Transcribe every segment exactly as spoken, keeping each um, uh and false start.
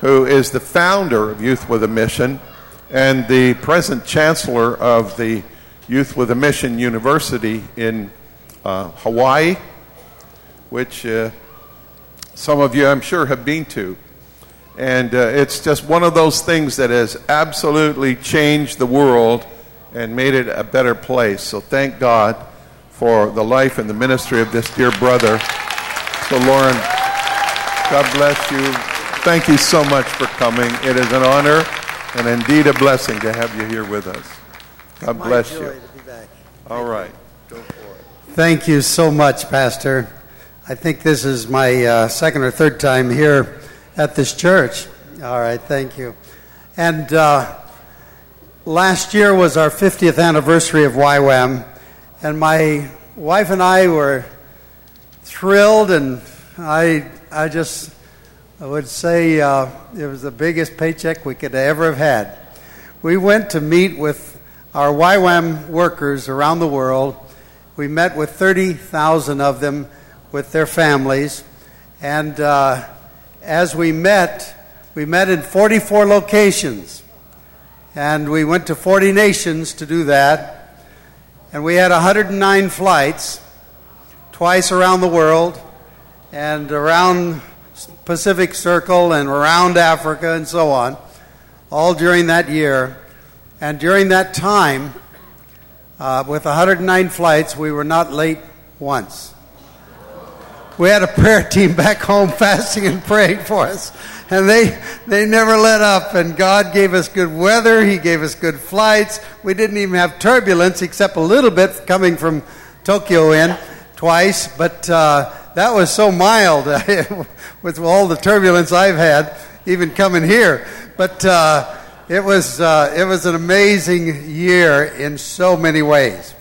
who is the founder of Youth with a Mission and the present chancellor of the Youth with a Mission University in uh, Hawaii, which uh, some of you, I'm sure, have been to. And uh, it's just one of those things that has absolutely changed the world and made it a better place. So thank God for the life and the ministry of this dear brother. So Lauren, God bless you. Thank you so much for coming. It is an honor and indeed a blessing to have you here with us. God bless you. My joy to be back. All right. Go for it. Thank you so much, Pastor. I think this is my uh, second or third time here at this church. All right, thank you. And uh, last year was our fiftieth anniversary of Y WAM, and my wife and I were thrilled, and I I just I would say uh, it was the biggest paycheck we could ever have had. We went to meet with our Y WAM workers around the world. We met with thirty thousand of them with their families, and uh, as we met, we met in forty-four locations, and we went to forty nations to do that, and we had one hundred nine flights, twice around the world, and around Pacific Circle, and around Africa, and so on, all during that year. And during that time, uh, with one hundred nine flights, we were not late once. We had a prayer team back home fasting and praying for us, and they they never let up, and God gave us good weather. He gave us good flights. We didn't even have turbulence except a little bit coming from Tokyo in twice, but uh, that was so mild with all the turbulence I've had, even coming here. But uh, it was uh, it was an amazing year in so many ways,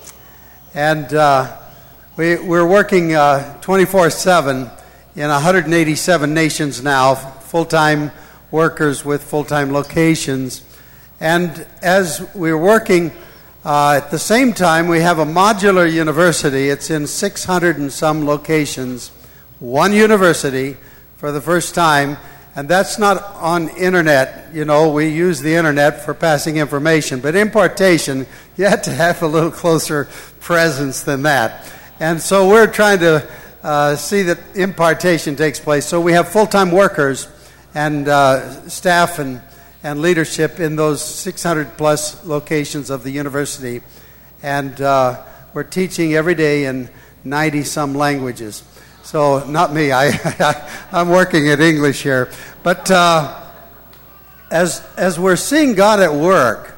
and uh, we we're working uh, twenty-four seven in one hundred eighty-seven nations now, full-time workers with full-time locations. And as we're working, uh, at the same time, we have a modular university. It's in six hundred and some locations, one university for the first time. And that's not on internet. You know, we use the internet for passing information. But impartation, you have to have a little closer presence than that. And so we're trying to uh, see that impartation takes place. So we have full-time workers and uh, staff and, and leadership in those six hundred plus locations of the university. And uh, we're teaching every day in ninety some languages. So not me, I, I, I'm working at English here. But uh, as as we're seeing God at work,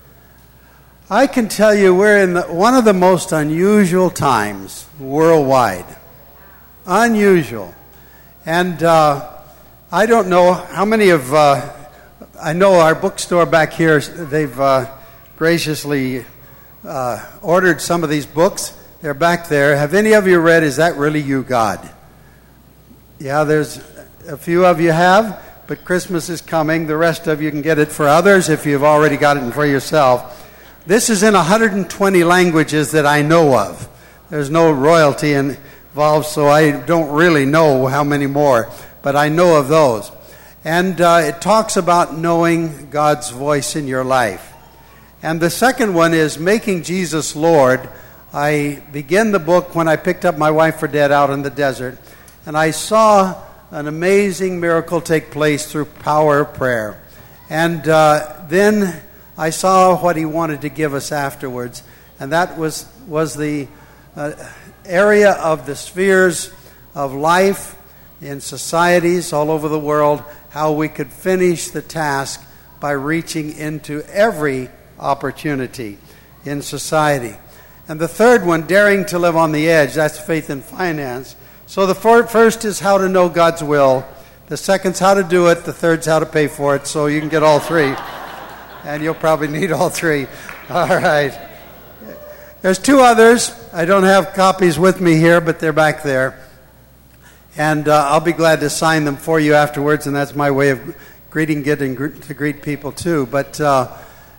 I can tell you we're in the, one of the most unusual times worldwide. Unusual. And uh, I don't know how many of, uh, I know our bookstore back here, they've uh, graciously uh, ordered some of these books. They're back there. Have any of you read Is That Really You, God? Yeah, there's a few of you have, but Christmas is coming. The rest of you can get it for others if you've already got it for yourself. This is in one hundred twenty languages that I know of. There's no royalty involved, so I don't really know how many more, but I know of those. And uh, it talks about knowing God's voice in your life. And the second one is Making Jesus Lord. I began the book when I picked up my wife for dead out in the desert, and I saw an amazing miracle take place through power of prayer. And uh, then I saw what he wanted to give us afterwards, and that was, was the uh, area of the spheres of life in societies all over the world, how we could finish the task by reaching into every opportunity in society. And the third one, Daring to Live on the Edge, that's faith and finance. So the first is how to know God's will. The second's how to do it. The third's how to pay for it. So you can get all three. And you'll probably need all three. All right. There's two others. I don't have copies with me here, but they're back there. And uh, I'll be glad to sign them for you afterwards, and that's my way of greeting, getting to greet people too. But uh,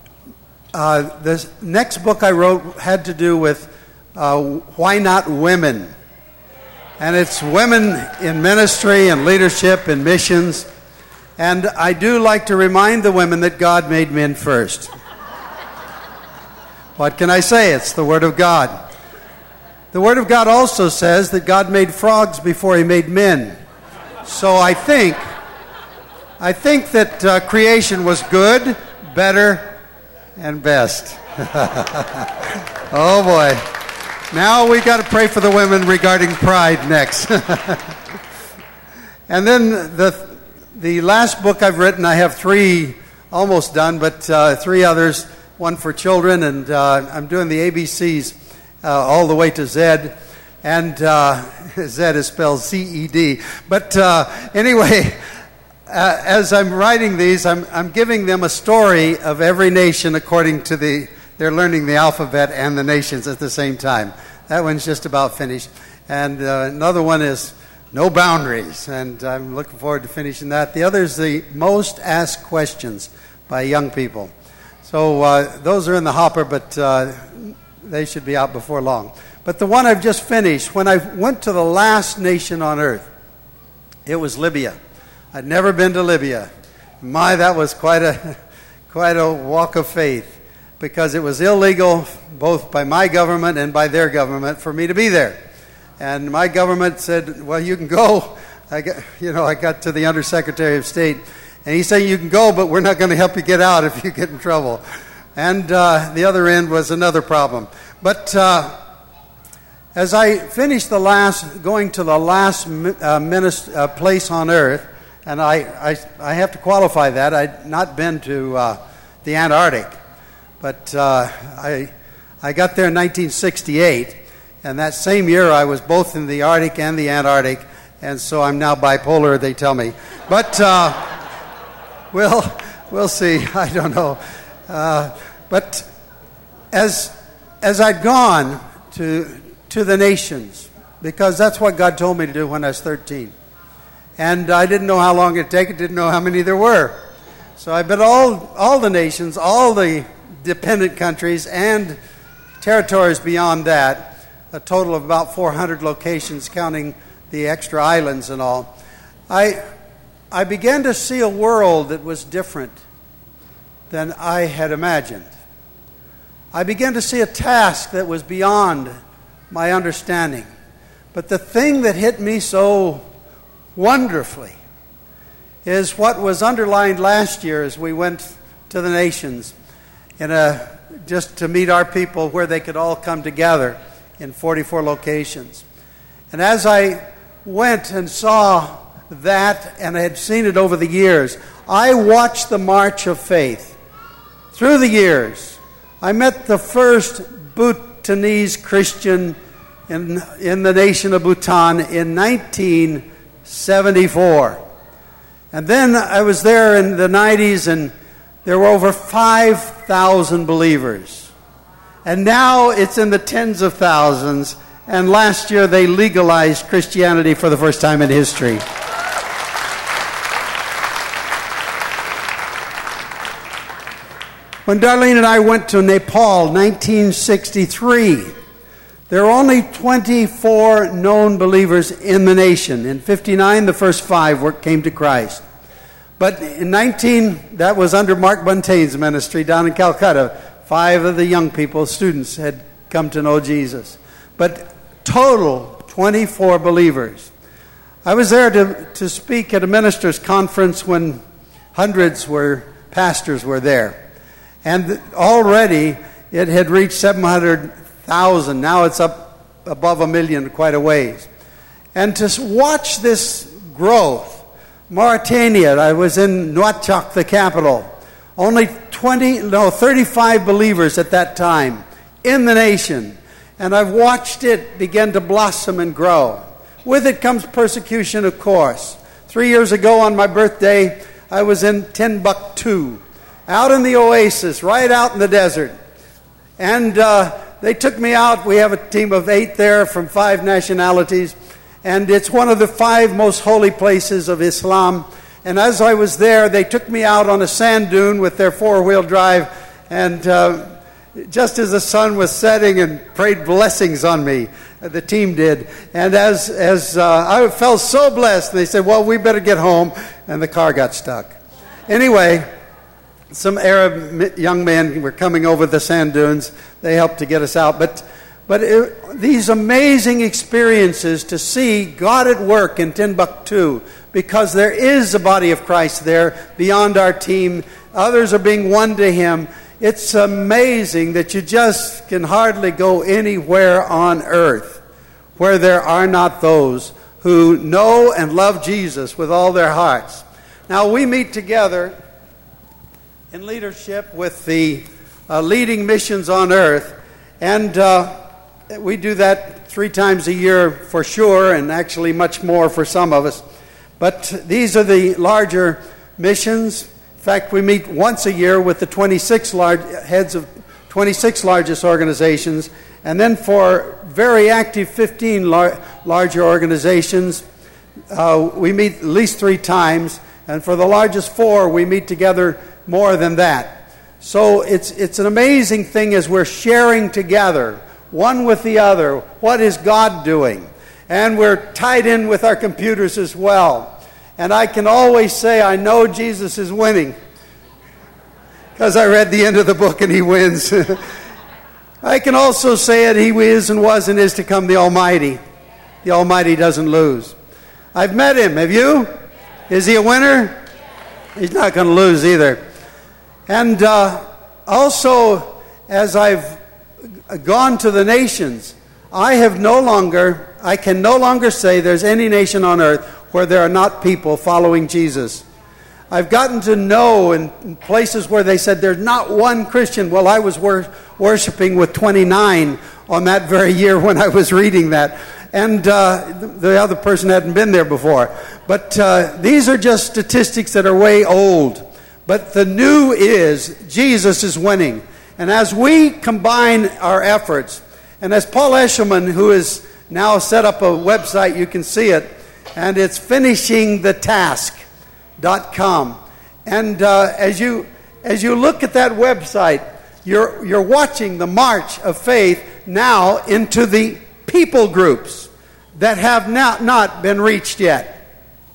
uh, the next book I wrote had to do with uh, why not women? And it's women in ministry and leadership and missions. And I do like to remind the women that God made men first. What can I say? It's the Word of God. The Word of God also says that God made frogs before He made men. So I think, I think that uh, creation was good, better, and best. Oh boy. Now we got to pray for the women regarding pride next. And then the the last book I've written, I have three almost done, but uh, three others, one for children, and uh, I'm doing the A B Cs uh, all the way to Z. And uh, Z is spelled C E D. But uh, anyway, uh, as I'm writing these, I'm, I'm giving them a story of every nation according to the, they're learning the alphabet and the nations at the same time. That one's just about finished. And uh, another one is No Boundaries, and I'm looking forward to finishing that. The other is the Most Asked Questions by Young People. So uh, those are in the hopper, but uh, they should be out before long. But the one I've just finished, when I went to the last nation on earth, it was Libya. I'd never been to Libya. My, that was quite a quite a walk of faith, because it was illegal both by my government and by their government for me to be there. And my government said, well, you can go. I got, you know, I got to the Undersecretary of State, and he said, you can go, but we're not going to help you get out if you get in trouble. And uh, the other end was another problem. But uh, as I finished the last, going to the last uh, minist- uh, place on earth, and I, I, I have to qualify that. I'd not been to uh, the Antarctic, but uh, I, I got there in nineteen sixty-eight, and that same year I was both in the Arctic and the Antarctic, and so I'm now bipolar, they tell me. But uh, we'll, we'll see. I don't know. Uh, but as as I'd gone to to the nations, because that's what God told me to do when I was thirteen. And I didn't know how long it'd take, I didn't know how many there were. So I've been all all the nations, all the dependent countries, and territories beyond that, a total of about four hundred locations, counting the extra islands and all. I I began to see a world that was different than I had imagined. I began to see a task that was beyond my understanding. But the thing that hit me so wonderfully is what was underlined last year as we went to the nations in a just to meet our people where they could all come together in forty-four locations. And as I went and saw that, and I had seen it over the years, I watched the march of faith through the years. I met the first Bhutanese Christian in, in the nation of Bhutan in nineteen seventy-four. And then I was there in the nineties, and there were over five thousand believers. And now it's in the tens of thousands, and last year they legalized Christianity for the first time in history. When Darlene and I went to Nepal, nineteen sixty-three, there were only twenty-four known believers in the nation. In fifty-nine, the first five were, came to Christ. But in nineteen, that was under Mark Buntane's ministry down in Calcutta. Five of the young people, students, had come to know Jesus. But total, twenty-four believers. I was there to, to speak at a ministers' conference when hundreds were, pastors were there. And already it had reached seven hundred thousand. Now it's up above a million, quite a ways. And to watch this growth, Mauritania, I was in Nouakchott, the capital. Only twenty, no, thirty-five believers at that time in the nation. And I've watched it begin to blossom and grow. With it comes persecution, of course. Three years ago on my birthday, I was in Timbuktu, out in the oasis, right out in the desert. And uh, they took me out. We have a team of eight there from five nationalities. And it's one of the five most holy places of Islam. And as I was there, they took me out on a sand dune with their four-wheel drive. And uh, just as the sun was setting, and prayed blessings on me, the team did. And as, as uh, I felt so blessed, they said, well, we better get home. And the car got stuck. Anyway, some Arab young men were coming over the sand dunes. They helped to get us out. But but it, these amazing experiences to see God at work in Timbuktu, because there is a body of Christ there beyond our team. Others are being won to Him. It's amazing that you just can hardly go anywhere on earth where there are not those who know and love Jesus with all their hearts. Now, we meet together in leadership with the uh, leading missions on earth, and uh, we do that three times a year for sure, and actually much more for some of us. But these are the larger missions. In fact, we meet once a year with the twenty-six large heads of twenty-six largest organizations, and then for very active fifteen lar- larger organizations, uh, we meet at least three times, and for the largest four, we meet together more than that. So it's it's an amazing thing as we're sharing together, one with the other, what is God doing? And we're tied in with our computers as well. And I can always say, I know Jesus is winning, because I read the end of the book and He wins. I can also say it, He is and was and is to come, the Almighty. The Almighty doesn't lose. I've met Him. Have you? Is He a winner? He's not going to lose either. And uh, also, as I've gone to the nations, I have no longer, I can no longer say there's any nation on earth where there are not people following Jesus. I've gotten to know in places where they said there's not one Christian. Well, I was wor- worshiping with twenty-nine on that very year when I was reading that. And uh, the other person hadn't been there before. But uh, these are just statistics that are way old. But the new is Jesus is winning. And as we combine our efforts, and as Paul Eshelman, who has now set up a website, you can see it, and it's finishing the task dot com. And uh, as you as you look at that website, you're you're watching the march of faith now into the people groups that have not, not been reached yet.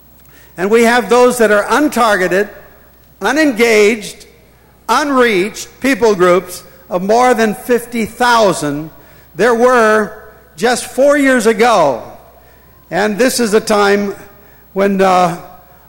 And we have those that are untargeted, unengaged, unreached people groups of more than fifty thousand. There were just four years ago. And this is a time when uh,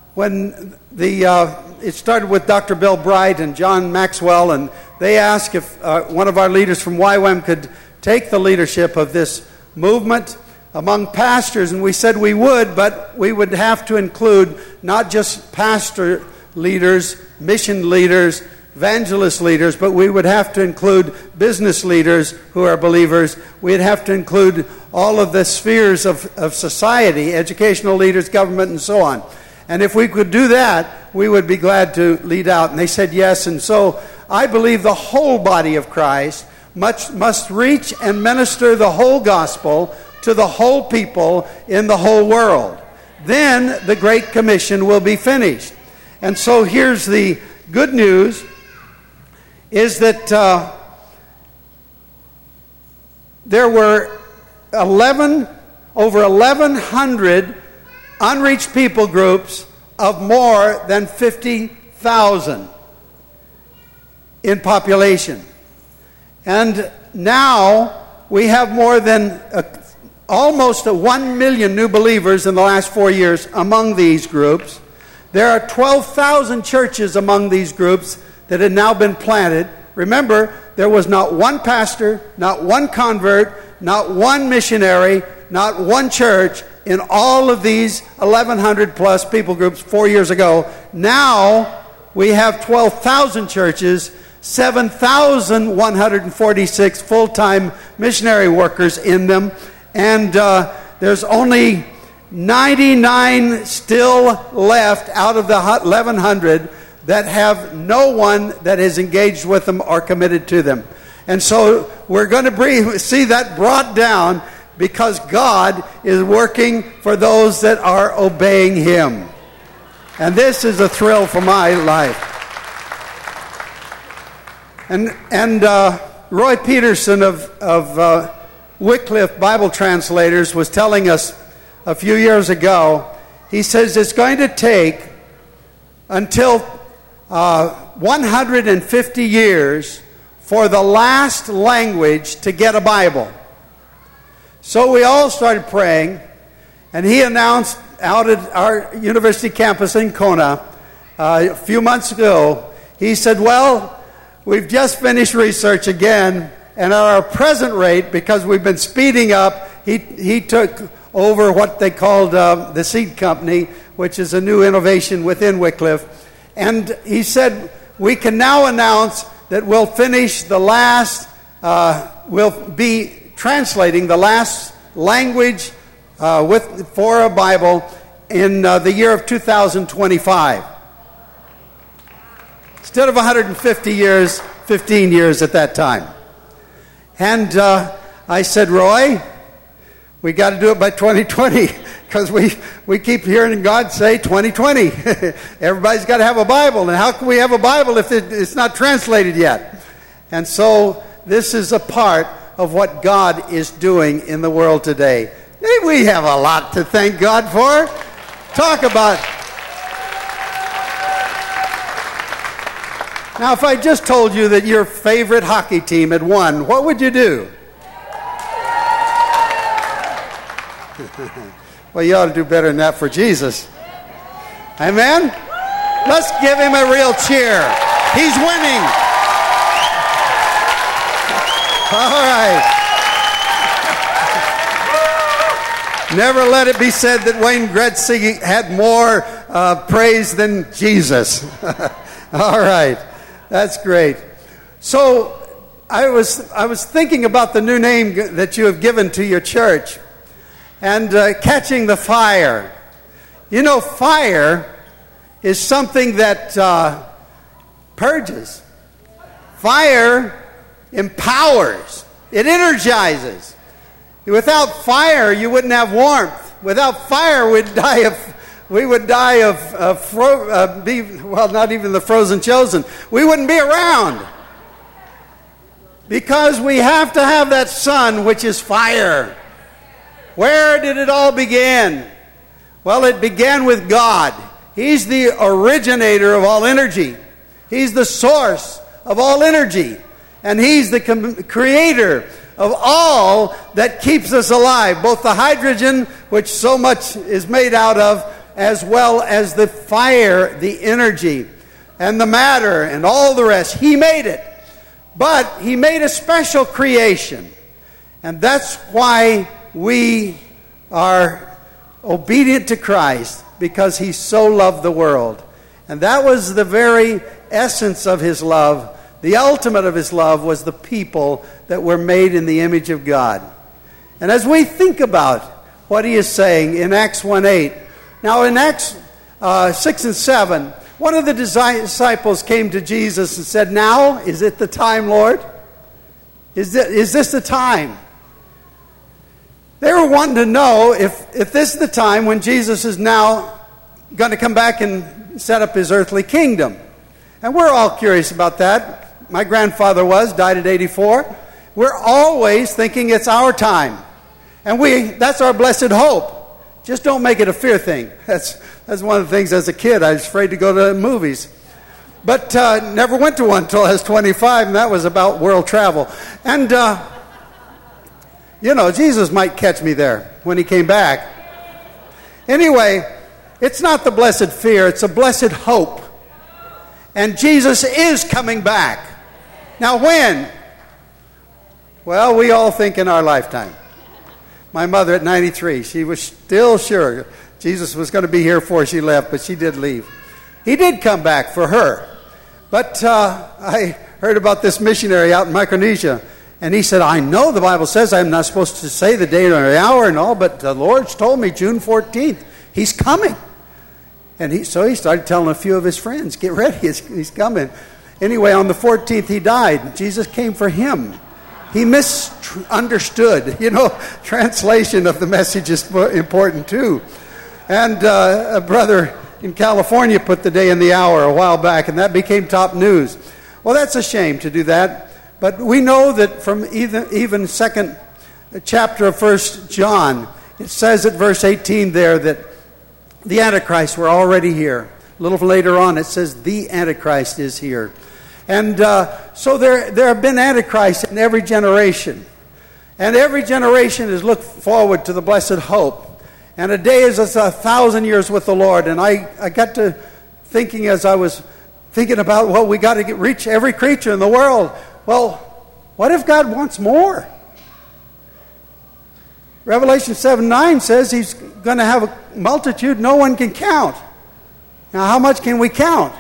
when the uh, it started with Doctor Bill Bright and John Maxwell, and they asked if uh, one of our leaders from Y WAM could take the leadership of this movement among pastors, and we said we would, but we would have to include not just pastor leaders, mission leaders, evangelist leaders, but we would have to include business leaders who are believers. We'd have to include all of the spheres of, of society, educational leaders, government, and so on. And if we could do that, we would be glad to lead out. And they said yes. And so I believe the whole body of Christ must, must reach and minister the whole gospel to the whole people in the whole world. Then the Great Commission will be finished. And so here's the good news, is that uh, there were eleven, over eleven hundred unreached people groups of more than fifty thousand in population. And now we have more than a, almost a one million new believers in the last four years among these groups. There are twelve thousand churches among these groups that had now been planted. Remember, there was not one pastor, not one convert, not one missionary, not one church in all of these eleven hundred plus people groups four years ago. Now we have twelve thousand churches, seven thousand one hundred forty-six full-time missionary workers in them, and uh, there's only ninety-nine still left out of the eleven hundred that have no one that is engaged with them or committed to them. And so we're going to bring, see that brought down because God is working for those that are obeying Him. And this is a thrill for my life. And and uh, Roy Peterson of, of uh, Wycliffe Bible Translators was telling us a few years ago, he says it's going to take until uh, one hundred fifty years for the last language to get a Bible. So we all started praying, and he announced out at our university campus in Kona uh, a few months ago, he said, well, we've just finished research again, and at our present rate, because we've been speeding up, he, he took over what they called uh, the Seed Company, which is a new innovation within Wycliffe. And he said, we can now announce that we'll finish the last, uh, we'll be translating the last language uh, with for a Bible in uh, the year of two thousand twenty-five. Instead of one hundred fifty years, fifteen years at that time. And uh, I said, Roy, we got to do it by twenty twenty, because we, we keep hearing God say twenty twenty. Everybody's got to have a Bible, and how can we have a Bible if it, it's not translated yet? And so this is a part of what God is doing in the world today. We have a lot to thank God for. Talk about... Now, if I just told you that your favorite hockey team had won, what would you do? Well, you ought to do better than that for Jesus. Amen? Let's give him a real cheer. He's winning. All right. Never let it be said that Wayne Gretzky had more uh, praise than Jesus. All right. That's great. So I was I was thinking about the new name that you have given to your church, and uh, catching the fire. You know, fire is something that uh, purges. Fire empowers. It energizes. Without fire, you wouldn't have warmth. Without fire, we'd die of we would die of, of fro- uh, be well, not even the frozen chosen. We wouldn't be around, because we have to have that sun, which is fire. Where did it all begin? Well, it began with God. He's the originator of all energy. He's the source of all energy. And He's the com- creator of all that keeps us alive, both the hydrogen, which so much is made out of, as well as the fire, the energy, and the matter, and all the rest. He made it. But He made a special creation. And that's why we are obedient to Christ, because He so loved the world. And that was the very essence of His love. The ultimate of His love was the people that were made in the image of God. And as we think about what He is saying in Acts one eight, now in Acts uh, six and seven, one of the disciples came to Jesus and said, now, is it the time, Lord? Is this, is this the time? They were wanting to know if, if this is the time when Jesus is now going to come back and set up His earthly kingdom. And we're all curious about that. My grandfather was, died at eighty-four. We're always thinking it's our time. And we that's our blessed hope. Just don't make it a fear thing. That's that's one of the things as a kid. I was afraid to go to movies. But uh, never went to one until I was twenty-five, and that was about world travel. And, uh, you know, Jesus might catch me there when He came back. Anyway, it's not the blessed fear. It's a blessed hope. And Jesus is coming back. Now when? Well, we all think in our lifetime. My mother at ninety-three, she was still sure Jesus was going to be here before she left, but she did leave. He did come back for her. But uh, I heard about this missionary out in Micronesia, and he said, I know the Bible says I'm not supposed to say the day or the hour and all, but the Lord's told me June fourteenth. He's coming. And he, so he started telling a few of his friends, get ready, he's, he's coming. Anyway, on the fourteenth, he died. Jesus came for him. He misunderstood. You know, translation of the message is important too. And uh, a brother in California put the day and the hour a while back, and that became top news. Well, that's a shame to do that. But we know that from even, even second chapter of First John, it says at verse eighteen there that the Antichrist were already here. A little later on, it says the Antichrist is here. And uh, so there, there have been Antichrists in every generation. And every generation has looked forward to the blessed hope. And a day is a thousand years with the Lord. And I, I got to thinking as I was thinking about, well, we got to get, reach every creature in the world. Well, what if God wants more? Revelation seven nine says he's going to have a multitude no one can count. Now, how much can we count?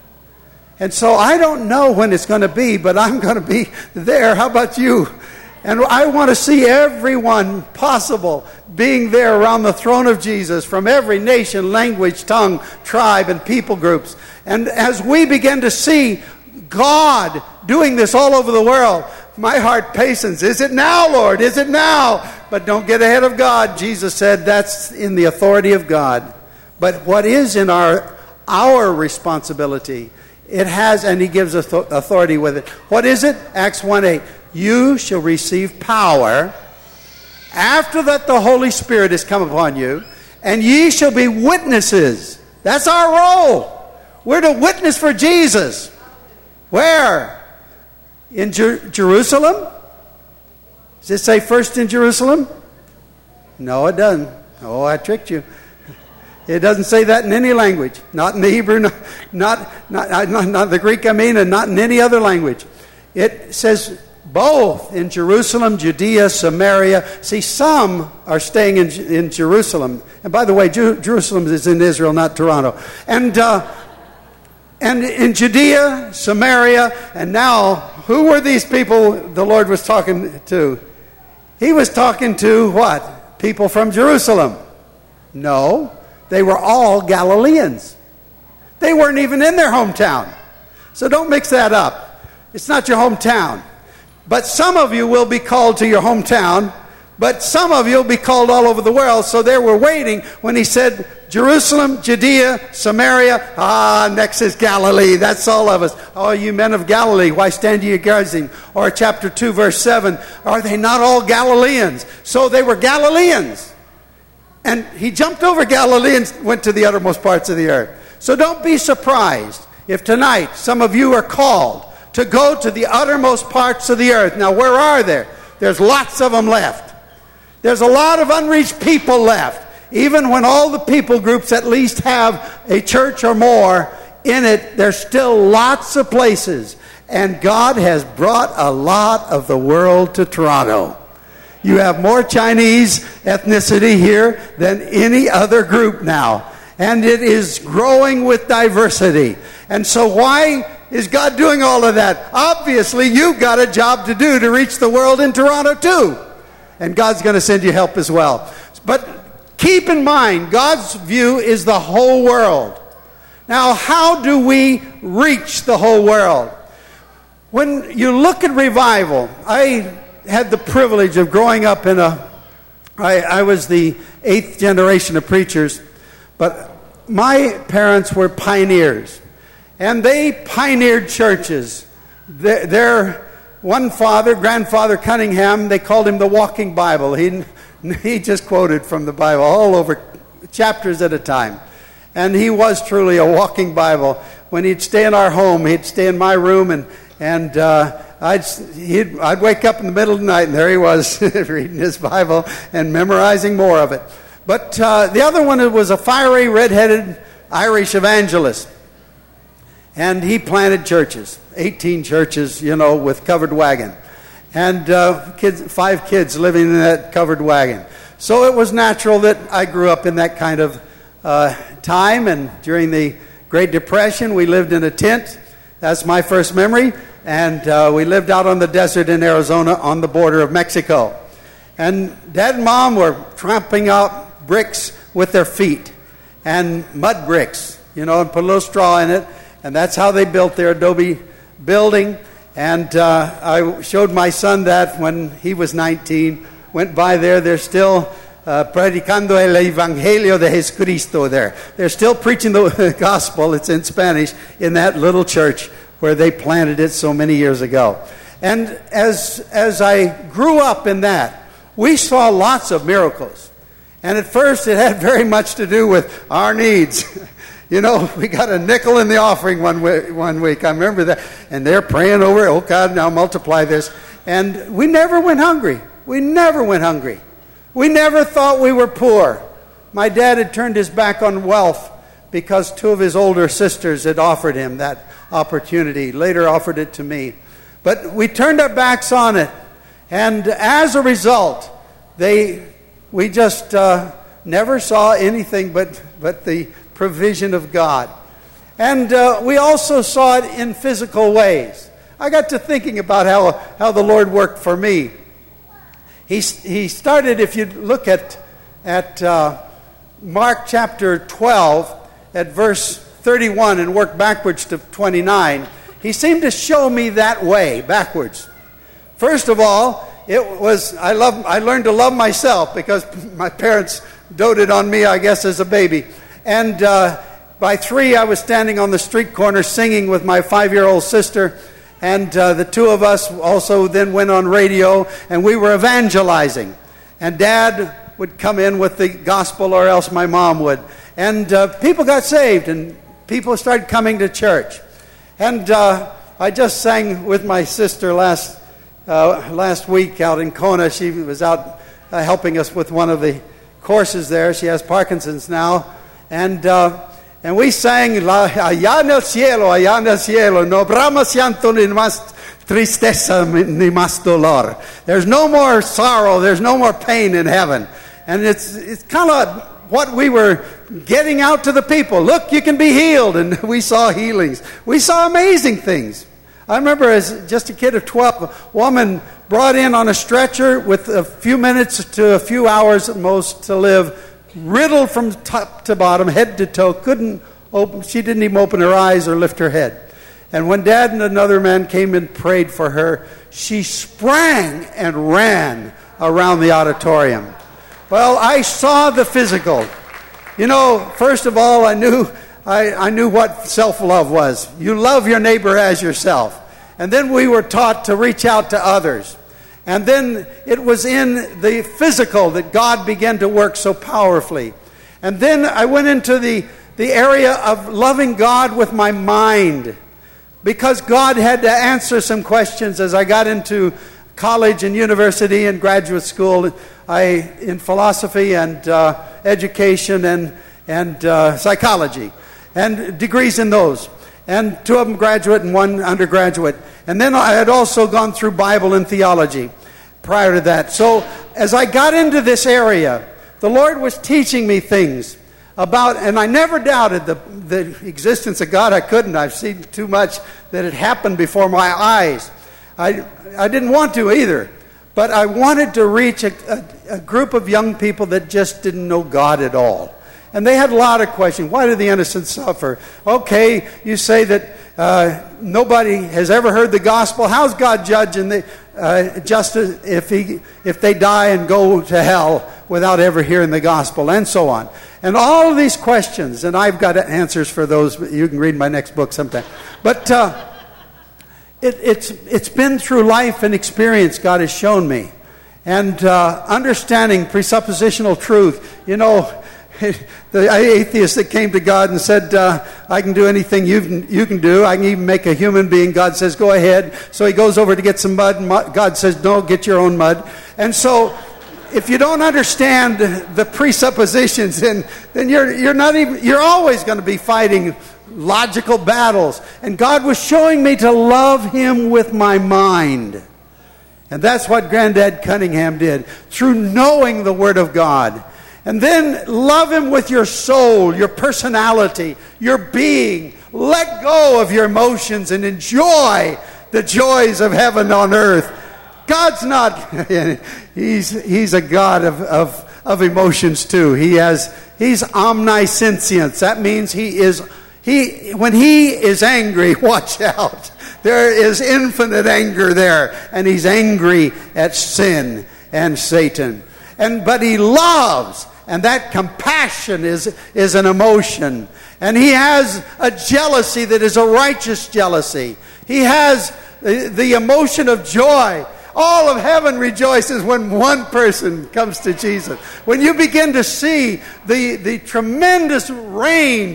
And so I don't know when it's going to be, but I'm going to be there. How about you? And I want to see everyone possible being there around the throne of Jesus from every nation, language, tongue, tribe, and people groups. And as we begin to see God doing this all over the world, my heart pastens. Is it now, Lord? Is it now? But don't get ahead of God. Jesus said that's in the authority of God. But what is in our our responsibility, it has, and he gives us authority with it. What is it? Acts one eight. You shall receive power after that the Holy Spirit is come upon you, and ye shall be witnesses. That's our role. We're to witness for Jesus. Where? In Jer- Jerusalem? Does it say first in Jerusalem? No, it doesn't. Oh, I tricked you. It doesn't say that in any language. Not in the Hebrew, not, not, not, not, not the Greek, I mean, and not in any other language. It says both in Jerusalem, Judea, Samaria. See, some are staying in, in Jerusalem. And by the way, Ju- Jerusalem is in Israel, not Toronto. And, uh, and in Judea, Samaria, and now, who were these people the Lord was talking to? He was talking to what? People from Jerusalem. No. They were all Galileans. They weren't even in their hometown. So don't mix that up. It's not your hometown. But some of you will be called to your hometown, but some of you will be called all over the world. So they were waiting when he said, Jerusalem, Judea, Samaria, ah, next is Galilee. That's all of us. Oh, you men of Galilee, why stand ye gazing? Or chapter two, verse seven, are they not all Galileans? So they were Galileans. And he jumped over Galilee and went to the uttermost parts of the earth. So don't be surprised if tonight some of you are called to go to the uttermost parts of the earth. Now, where are there? There's lots of them left. There's a lot of unreached people left. Even when all the people groups at least have a church or more in it, there's still lots of places. And God has brought a lot of the world to Toronto. You have more Chinese ethnicity here than any other group now. And it is growing with diversity. And so why is God doing all of that? Obviously, you've got a job to do to reach the world in Toronto too. And God's going to send you help as well. But keep in mind, God's view is the whole world. Now, how do we reach the whole world? When you look at revival, I had the privilege of growing up in a, I, I was the eighth generation of preachers, but my parents were pioneers, and they pioneered churches. Their, their one father, Grandfather Cunningham, they called him the Walking Bible. He, he just quoted from the Bible all over, chapters at a time. And he was truly a walking Bible. When he'd stay in our home, he'd stay in my room, and, and uh, I'd, he'd, I'd wake up in the middle of the night, and there he was reading his Bible and memorizing more of it. But uh, the other one was a fiery, red-headed Irish evangelist. And he planted churches, eighteen churches, you know, with covered wagon. And uh, kids, five kids living in that covered wagon. So it was natural that I grew up in that kind of uh, time. And during the Great Depression, we lived in a tent. That's my first memory. And uh, we lived out on the desert in Arizona on the border of Mexico. And Dad and Mom were tramping out bricks with their feet, and mud bricks, you know, and put a little straw in it. And that's how they built their adobe building. And uh, I showed my son that when he was nineteen. Went by there. They're still uh, predicando el evangelio de Jesucristo there. They're still preaching the gospel. It's in Spanish in that little church where they planted it so many years ago. And as as I grew up in that, we saw lots of miracles. And at first it had very much to do with our needs. You know, we got a nickel in the offering one week, one week. I remember that. And they're praying over, oh God, now multiply this. And we never went hungry. We never went hungry. We never thought we were poor. My dad had turned his back on wealth because two of his older sisters had offered him that opportunity, later offered it to me. But we turned our backs on it. And as a result, they, we just uh, never saw anything but, but the provision of God. And uh, we also saw it in physical ways. I got to thinking about how, how the Lord worked for me. He, he started, if you look at, at uh, Mark chapter twelve, at verse thirty-one, and work backwards to twenty-nine, he seemed to show me that way, backwards. First of all, it was, I love, I learned to love myself because my parents doted on me, I guess, as a baby. And uh, by three, I was standing on the street corner singing with my five-year-old sister. And uh, the two of us also then went on radio, and we were evangelizing. And Dad would come in with the gospel, or else my mom would. And uh, people got saved, and people started coming to church. And uh, I just sang with my sister last uh, last week out in Kona. She was out uh, helping us with one of the courses there. She has Parkinson's now. And... Uh, And we sang, allá en el cielo, allá en el cielo, no habrá más llanto ni más tristeza ni más dolor. There's no more sorrow, there's no more pain in heaven. And it's it's kind of what we were getting out to the people. Look, you can be healed. And we saw healings. We saw amazing things. I remember as just a kid of twelve, a woman brought in on a stretcher with a few minutes to a few hours at most to live, riddled from top to bottom, head to toe, couldn't open, she didn't even open her eyes or lift her head. And when Dad and another man came and prayed for her, she sprang and ran around the auditorium. Well, I saw the physical. You know, first of all, I knew I, I knew what self-love was. You love your neighbor as yourself. And then we were taught to reach out to others. And then it was in the physical that God began to work so powerfully. And then I went into the, the area of loving God with my mind, because God had to answer some questions as I got into college and university and graduate school. I in philosophy and uh, education and, and uh, psychology, and degrees in those. And two of them graduate and one undergraduate. And then I had also gone through Bible and theology prior to that. So as I got into this area, the Lord was teaching me things about, and I never doubted the, the existence of God. I couldn't. I've seen too much that had happened before my eyes. I, I didn't want to either. But I wanted to reach a, a, a group of young people that just didn't know God at all. And they had a lot of questions. Why do the innocent suffer? Okay, you say that uh, nobody has ever heard the gospel. How's God judging the uh, justice if he if they die and go to hell without ever hearing the gospel, and so on? And all of these questions, and I've got answers for those. You can read my next book sometime. But uh, it, it's it's been through life and experience God has shown me, and uh, understanding presuppositional truth. You know. The atheist that came to God and said, uh, I can do anything you you can do. I can even make a human being. God says, go ahead. So he goes over to get some mud, and God says, no, get your own mud. And so if you don't understand the presuppositions, then, then you're, you're, not even, you're always going to be fighting logical battles. And God was showing me to love him with my mind. And that's what Granddad Cunningham did, through knowing the Word of God. And then love him with your soul, your personality, your being. Let go of your emotions and enjoy the joys of heaven on earth. God's not, he's, he's a God of, of, of emotions too. He has, he's omniscience. That means he is, he, when he is angry, watch out. There is infinite anger there. And he's angry at sin and Satan. And, but he loves. And that compassion is, is an emotion. And he has a jealousy that is a righteous jealousy. He has the, the emotion of joy. All of heaven rejoices when one person comes to Jesus. When you begin to see the, the tremendous range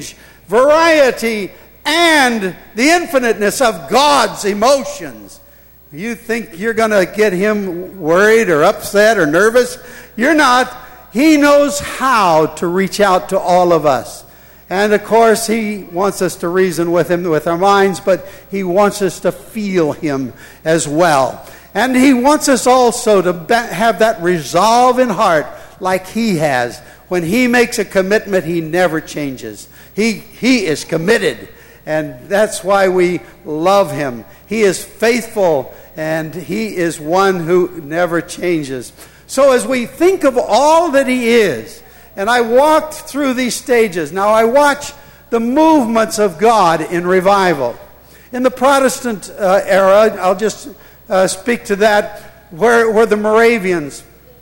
variety, and the infiniteness of God's emotions. You think you're going to get him worried or upset or nervous? You're not. He knows how to reach out to all of us. And of course, he wants us to reason with him with our minds, but he wants us to feel him as well. And he wants us also to have that resolve in heart like he has. When he makes a commitment, he never changes. He, he is committed. And that's why we love him. He is faithful, and he is one who never changes. So as we think of all that he is, and I walked through these stages. Now I watch the movements of God in revival. In the Protestant uh, era, I'll just uh, speak to that, where, where the Moravians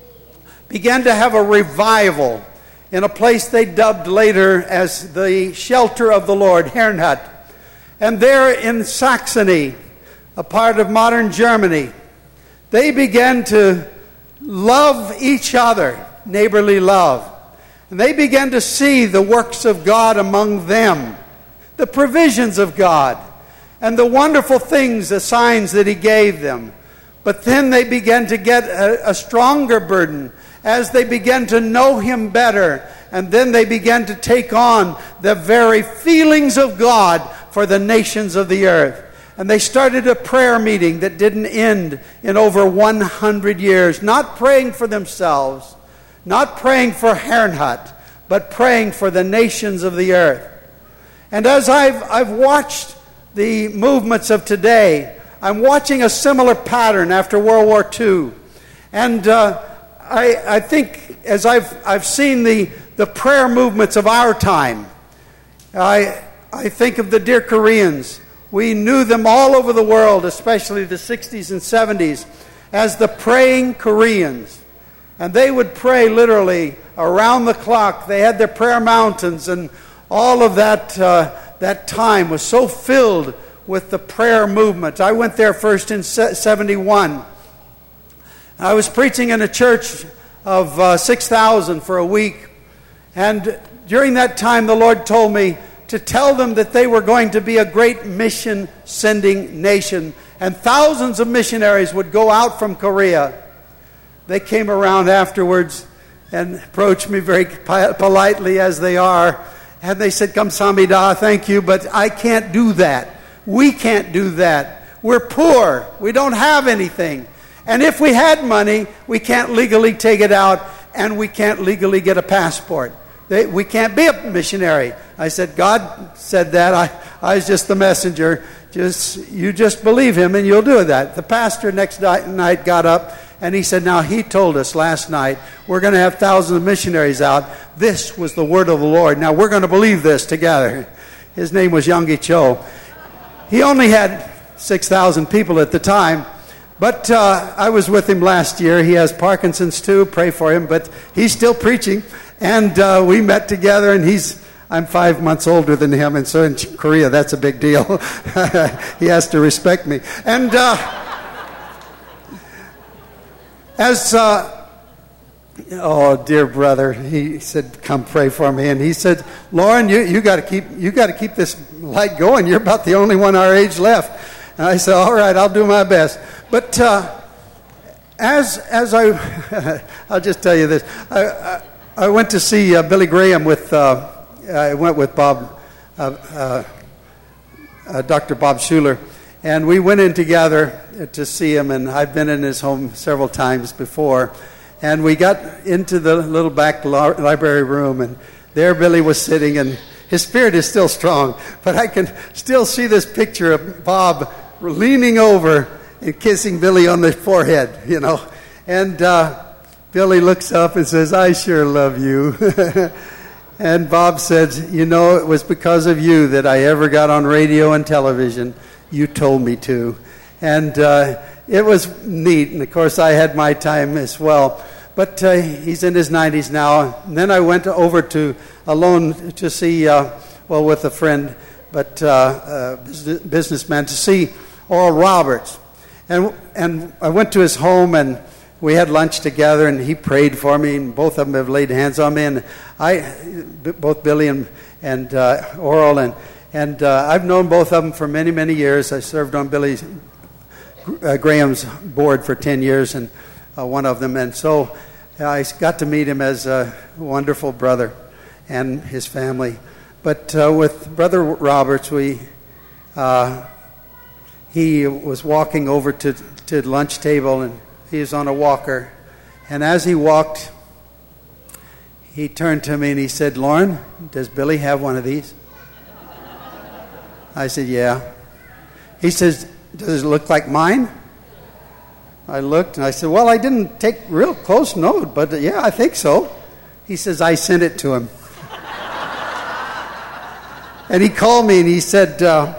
began to have a revival in a place they dubbed later as the Shelter of the Lord, Herrnhut. And there in Saxony, a part of modern Germany, they began to love each other, neighborly love. And they began to see the works of God among them, the provisions of God, and the wonderful things, the signs that he gave them. But then they began to get a, a stronger burden as they began to know him better. And then they began to take on the very feelings of God for the nations of the earth. And they started a prayer meeting that didn't end in over one hundred years. Not praying for themselves, not praying for Herrnhut, but praying for the nations of the earth. And as I've, I've watched the movements of today, I'm watching a similar pattern after World War Two. And uh, I, I think as I've, I've seen the, the prayer movements of our time, I, I think of the dear Koreans. We knew them all over the world, especially the sixties and seventies, as the praying Koreans. And they would pray literally around the clock. They had their prayer mountains, and all of that uh, that time was so filled with the prayer movement. I went there first in seventy-one. I was preaching in a church of uh, six thousand for a week. And during that time, the Lord told me to tell them that they were going to be a great mission-sending nation. And thousands of missionaries would go out from Korea. They came around afterwards and approached me very politely, as they are. And they said, "Kamsahamnida, thank you, but I can't do that. We can't do that. We're poor. We don't have anything. And if we had money, we can't legally take it out, and we can't legally get a passport. They, we can't be a missionary." I said, "God said that. I, I was just the messenger. Just you just believe him, and you'll do that." The pastor next night got up, and he said, "Now, he told us last night we're going to have thousands of missionaries out. This was the word of the Lord. Now, we're going to believe this together." His name was Youngie Cho. He only had six thousand people at the time. But uh, I was with him last year. He has Parkinson's too. Pray for him. But he's still preaching. And uh, we met together, and he's I'm five months older than him. And so in Korea, that's a big deal. He has to respect me. And uh, as, uh, oh, dear brother, he said, "Come pray for me." And he said, "Lauren, you, you got to keep you got to keep this light going. You're about the only one our age left." And I said, "All right, I'll do my best." But uh, as as I, I'll just tell you this. I, I, I went to see uh, Billy Graham with, uh, I went with Bob, uh, uh, uh, Doctor Bob Schuler, and we went in together to see him, and I've been in his home several times before. And we got into the little back li- library room, and there Billy was sitting, and his spirit is still strong, but I can still see this picture of Bob leaning over and kissing Billy on the forehead, you know. And uh, Billy looks up and says, "I sure love you." And Bob said, "You know, it was because of you that I ever got on radio and television. You told me to." And uh, it was neat. And, of course, I had my time as well. But uh, he's in his nineties now. And then I went over to alone to see, uh, well, with a friend, but uh, a businessman, to see Oral Roberts. And and I went to his home, and we had lunch together, and he prayed for me, and both of them have laid hands on me. And I, both Billy and, and uh, Oral, and and uh, I've known both of them for many, many years. I served on Billy uh, Graham's board for ten years, and uh, one of them, and so I got to meet him as a wonderful brother and his family. But uh, with Brother Roberts, we uh, he was walking over to to the lunch table, and he was on a walker. And as he walked, he turned to me and he said, "Lauren, does Billy have one of these?" I said, "Yeah." He says, "Does it look like mine?" I looked and I said, "Well, I didn't take real close note, but uh, yeah, I think so." He says, "I sent it to him." And he called me and he said, uh,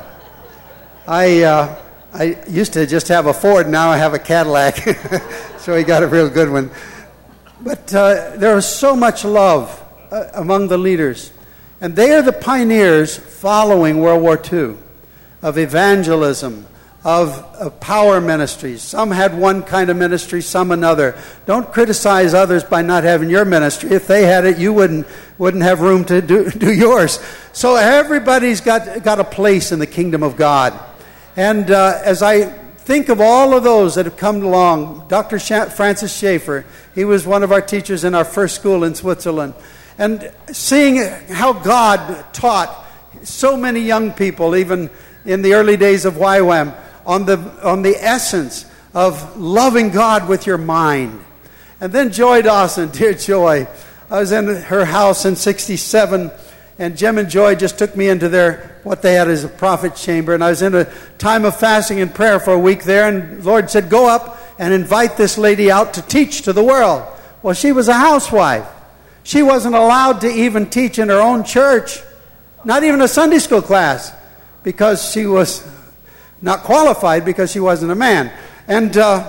I uh, I used to just have a Ford, now I have a Cadillac. So he got a real good one. But uh, there was so much love uh, among the leaders. And they are the pioneers following World War Two of evangelism, of, of power ministries. Some had one kind of ministry, some another. Don't criticize others by not having your ministry. If they had it, you wouldn't wouldn't have room to do, do yours. So everybody's got, got a place in the kingdom of God. And uh, as I think of all of those that have come along, Doctor Sha- Francis Schaeffer, he was one of our teachers in our first school in Switzerland. And seeing how God taught so many young people, even in the early days of Y WAM, on the on the essence of loving God with your mind. And then Joy Dawson, dear Joy, I was in her house in sixty-seven, and Jim and Joy just took me into their, what they had as a prophet's chamber, and I was in a time of fasting and prayer for a week there, and the Lord said, "Go up and invite this lady out to teach to the world." Well, she was a housewife. She wasn't allowed to even teach in her own church, not even a Sunday school class, because she was not qualified, because she wasn't a man. And uh,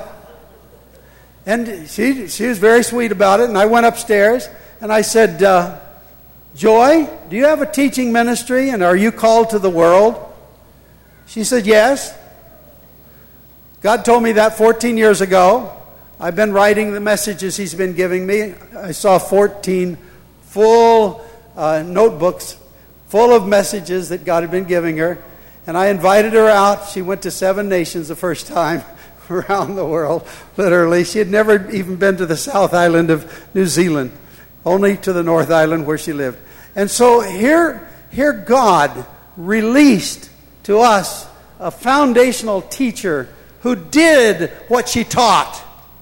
and she she was very sweet about it. And I went upstairs and I said, uh, "Joy, do you have a teaching ministry, and are you called to the world?" She said, "Yes. God told me that fourteen years ago. I've been writing the messages He's been giving me. I saw fourteen full uh, notebooks full of messages that God had been giving her. And I invited her out. She went to seven nations the first time around the world, literally. She had never even been to the South Island of New Zealand, only to the North Island where she lived. And so here, here God released to us a foundational teacher who did what she taught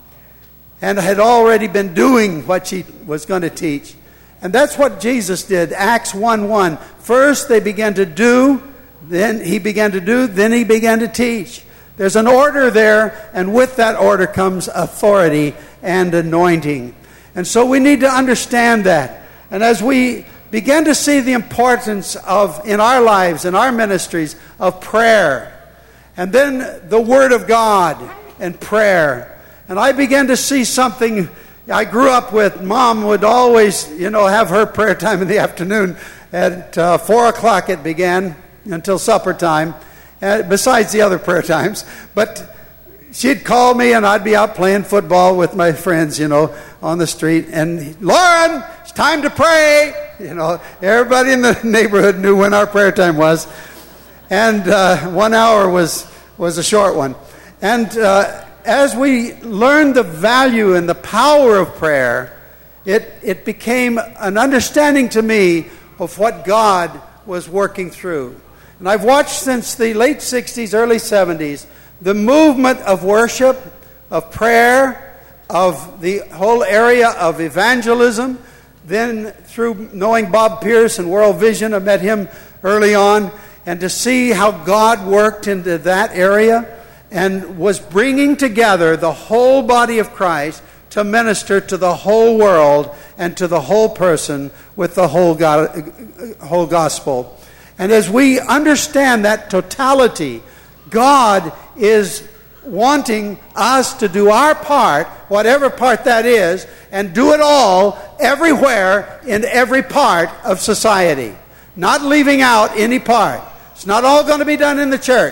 and had already been doing what she was going to teach. And that's what Jesus did. Acts one one. First they began to do, then he began to do, then he began to teach. There's an order there, and with that order comes authority and anointing. And so we need to understand that. And as we begin to see the importance of, in our lives, in our ministries, of prayer, and then the Word of God and prayer, and I began to see something I grew up with. Mom would always, you know, have her prayer time in the afternoon. At uh, four o'clock it began until supper time, uh, besides the other prayer times. But she'd call me and I'd be out playing football with my friends, you know, on the street. And, "Lauren, it's time to pray." You know, everybody in the neighborhood knew when our prayer time was. And uh, one hour was, was a short one. And uh, as we learned the value and the power of prayer, it, it became an understanding to me of what God was working through. And I've watched since the late sixties, early seventies, the movement of worship, of prayer, of the whole area of evangelism. Then through knowing Bob Pierce and World Vision, I met him early on, and to see how God worked into that area and was bringing together the whole body of Christ to minister to the whole world and to the whole person with the whole God, whole gospel. And as we understand that totality, God is wanting us to do our part, whatever part that is, and do it all everywhere in every part of society. Not leaving out any part. It's not all going to be done in the church.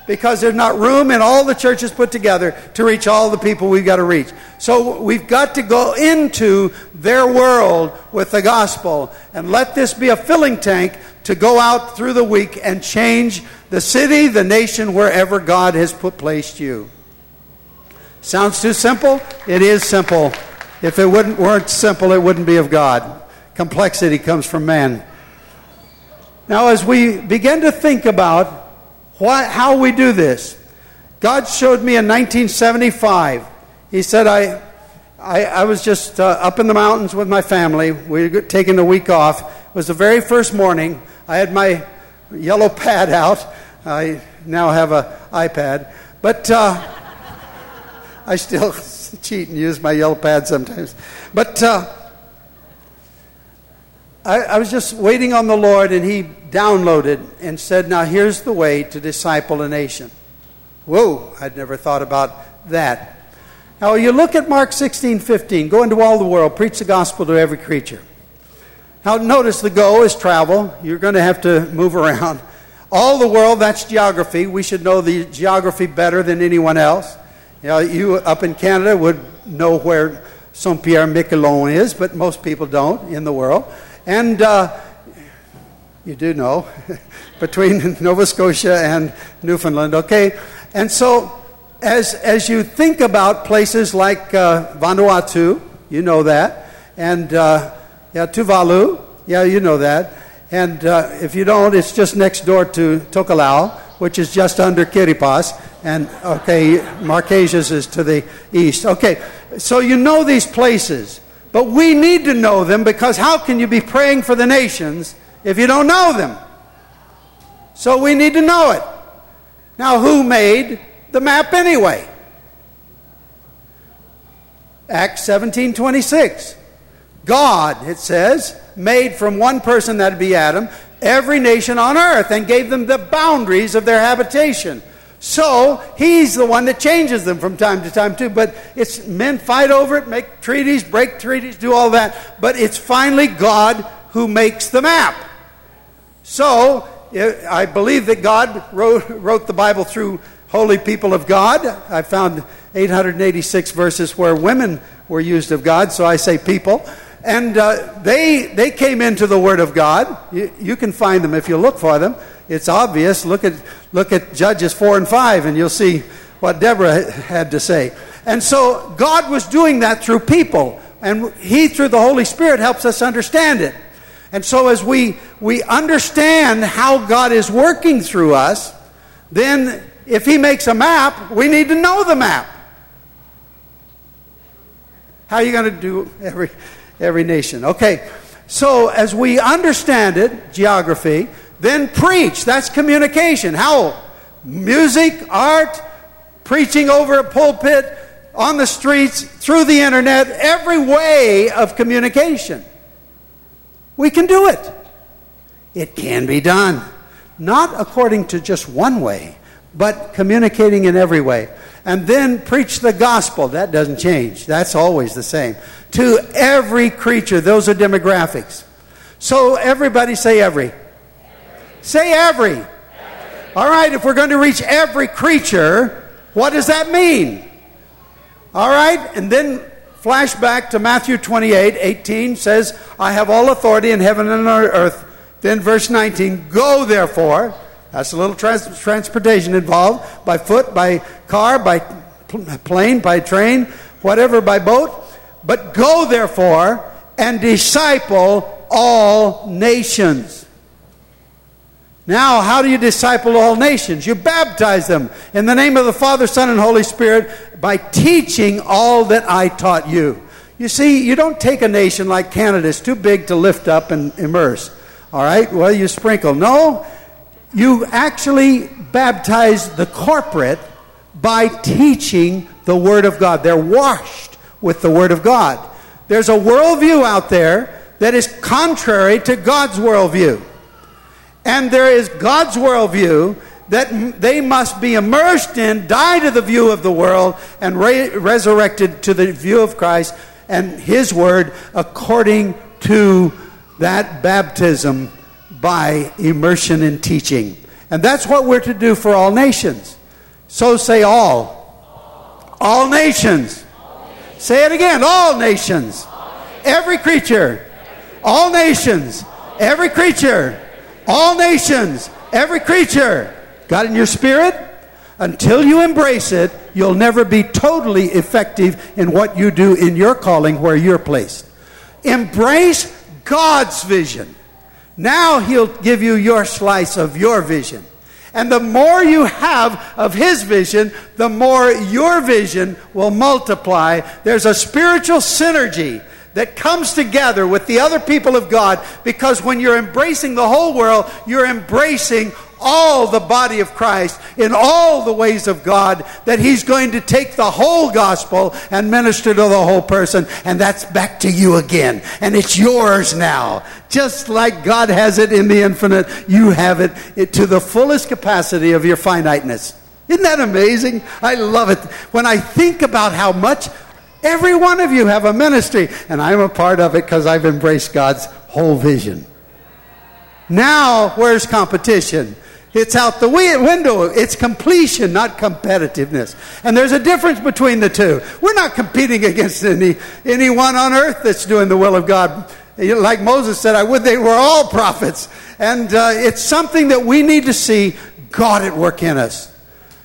because there's not room in all the churches put together to reach all the people we've got to reach. So we've got to go into their world with the gospel and let this be a filling tank to go out through the week and change the city, the nation, wherever God has put placed you. Sounds too simple? It is simple. If it wouldn't weren't simple, it wouldn't be of God. Complexity comes from man. Now, as we begin to think about what, how we do this, God showed me in nineteen seventy-five. He said, I, I, I was just uh, up in the mountains with my family. We were taking a week off. It was the very first morning. I had my yellow pad out. I now have an iPad. But uh, I still cheat and use my yellow pad sometimes. But uh, I, I was just waiting on the Lord, and He downloaded and said, now here's the way to disciple a nation. Whoa, I'd never thought about that. Now you look at Mark sixteen fifteen. Go into all the world, preach the gospel to every creature. Now notice the go is travel. You're going to have to move around. All the world, that's geography. We should know the geography better than anyone else. You know, you up in Canada would know where Saint-Pierre-Miquelon is, but most people don't in the world. And uh, you do know, between Nova Scotia and Newfoundland, okay? And so as as you think about places like uh, Vanuatu, you know that, and uh, yeah, Tuvalu, yeah, you know that. And uh, if you don't, it's just next door to Tokelau, which is just under Kiribati. And, okay, Marquesas is to the east. Okay, so you know these places. But we need to know them, because how can you be praying for the nations if you don't know them? So we need to know it. Now, who made the map anyway? Acts seventeen twenty-six. God, it says, made from one person, that'd be Adam, every nation on earth, and gave them the boundaries of their habitation. So He's the one that changes them from time to time too. But it's men fight over it, make treaties, break treaties, do all that. But it's finally God who makes the map. So I believe that God wrote, wrote the Bible through holy people of God. I found eight hundred eighty-six verses where women were used of God, so I say people. And uh, they they came into the Word of God. You, you can find them if you look for them. It's obvious. Look at look at Judges four and five, and you'll see what Deborah had to say. And so God was doing that through people, and He, through the Holy Spirit, helps us understand it. And so as we we understand how God is working through us, then if He makes a map, we need to know the map. How are you going to do every every nation? Okay, so as we understand it, geography, then preach. That's communication. How? Music, art, preaching over a pulpit, on the streets, through the internet, every way of communication. We can do it. It can be done. Not according to just one way, but communicating in every way. And then preach the gospel. That doesn't change. That's always the same. To every creature. Those are demographics. So everybody say every. Every. Say every. Every. All right, if we're going to reach every creature, what does that mean? All right, and then flash back to Matthew twenty-eight eighteen says, I have all authority in heaven and on earth. Then verse nineteen, go therefore. That's a little trans- transportation involved, by foot, by car, by pl- plane, by train, whatever, by boat. But go therefore and disciple all nations. Now, how do you disciple all nations? You baptize them in the name of the Father, Son, and Holy Spirit by teaching all that I taught you. You see, you don't take a nation like Canada. It's too big to lift up and immerse. All right? Well, you sprinkle. No, you actually baptize the corporate by teaching the Word of God. They're washed with the Word of God. There's a worldview out there that is contrary to God's worldview. And there is God's worldview that they must be immersed in, die to the view of the world, and re- resurrected to the view of Christ and His Word according to that baptism by immersion in teaching. And that's what we're to do for all nations. So say all. All nations. Say it again. All nations. Every creature. All nations. Every creature. All nations. Every creature. Got it in your spirit? Until you embrace it, you'll never be totally effective in what you do in your calling where you're placed. Embrace God's vision. Now He'll give you your slice of your vision. And the more you have of His vision, the more your vision will multiply. There's a spiritual synergy that comes together with the other people of God, because when you're embracing the whole world, you're embracing all the body of Christ in all the ways of God, that He's going to take the whole gospel and minister to the whole person, and that's back to you again, and it's yours now. Just like God has it in the infinite, you have it, it to the fullest capacity of your finiteness. Isn't that amazing? I love it. When I think about how much every one of you have a ministry, and I'm a part of it because I've embraced God's whole vision. Now, where's competition? It's out the window. It's completion, not competitiveness. And there's a difference between the two. We're not competing against any anyone on earth that's doing the will of God. Like Moses said, I would they were all prophets. And uh, it's something that we need to see God at work in us.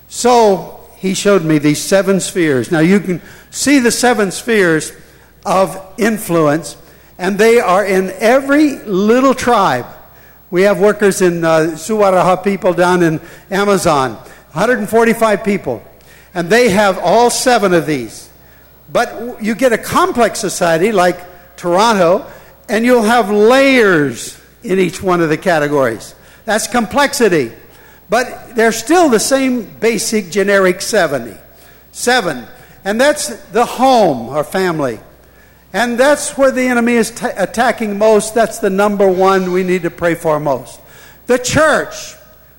So he showed me these seven spheres. Now you can see the seven spheres of influence, and they are in every little tribe. We have workers in uh, Suwaraha people down in Amazon, one hundred forty-five people, and they have all seven of these. But you get a complex society like Toronto, and you'll have layers in each one of the categories. That's complexity. But they're still the same basic generic seventy. Seven. And that's the home or family. And that's where the enemy is t- attacking most. That's the number one we need to pray for most. The church.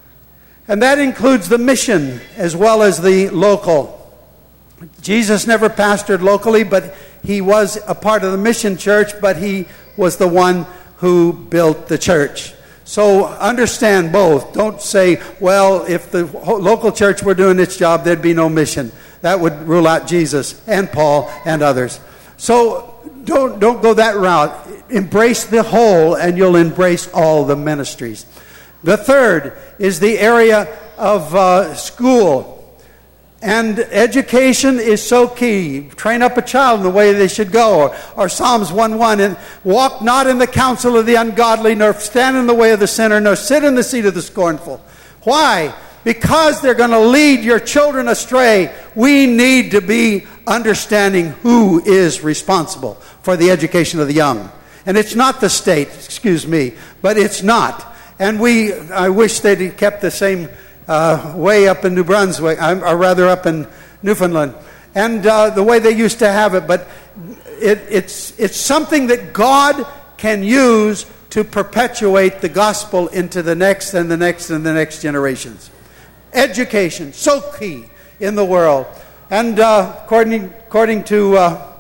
And that includes the mission as well as the local. Jesus never pastored locally, but he was a part of the mission church, but he was the one who built the church. So understand both. Don't say, well, if the local church were doing its job, there'd be no mission. That would rule out Jesus and Paul and others. So don't don't go that route. Embrace the whole, and you'll embrace all the ministries. The third is the area of uh, school. And education is so key. Train up a child in the way they should go. Or, or Psalms one one, and walk not in the counsel of the ungodly, nor stand in the way of the sinner, nor sit in the seat of the scornful. Why? Because they're going to lead your children astray. We need to be understanding who is responsible for the education of the young. And it's not the state, excuse me, but it's not. And we, I wish they'd kept the same uh, way up in New Brunswick, or rather up in Newfoundland, and uh, the way they used to have it. But it, it's it's something that God can use to perpetuate the gospel into the next and the next and the next generations. Education, so key in the world. And uh, according, according to uh,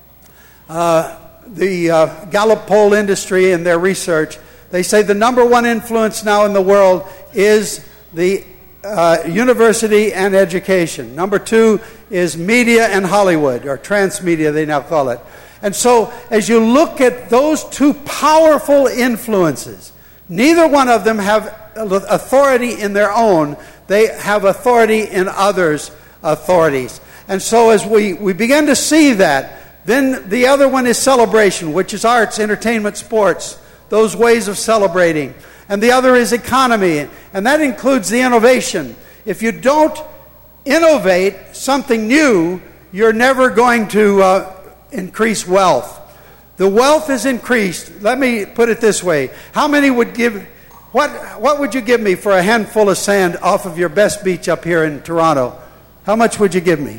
uh, the uh, Gallup poll industry and their research, they say the number one influence now in the world is the uh, university and education. Number two is media and Hollywood, or transmedia they now call it. And so as you look at those two powerful influences, neither one of them have authority in their own. They have authority in others' authorities. And so as we, we begin to see that, then the other one is celebration, which is arts, entertainment, sports, those ways of celebrating. And the other is economy, and that includes the innovation. If you don't innovate something new, you're never going to uh, increase wealth. The wealth is increased. Let me put it this way. How many would give... What what would you give me for a handful of sand off of your best beach up here in Toronto? How much would you give me?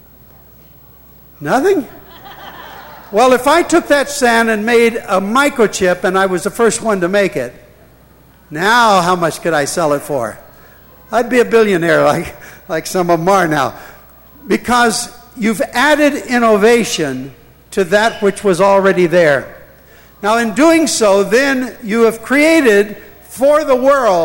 Nothing? Well, if I took that sand and made a microchip, and I was the first one to make it, now how much could I sell it for? I'd be a billionaire like, like some of them are now. Because you've added innovation to that which was already there. Now in doing so, then you have created for the world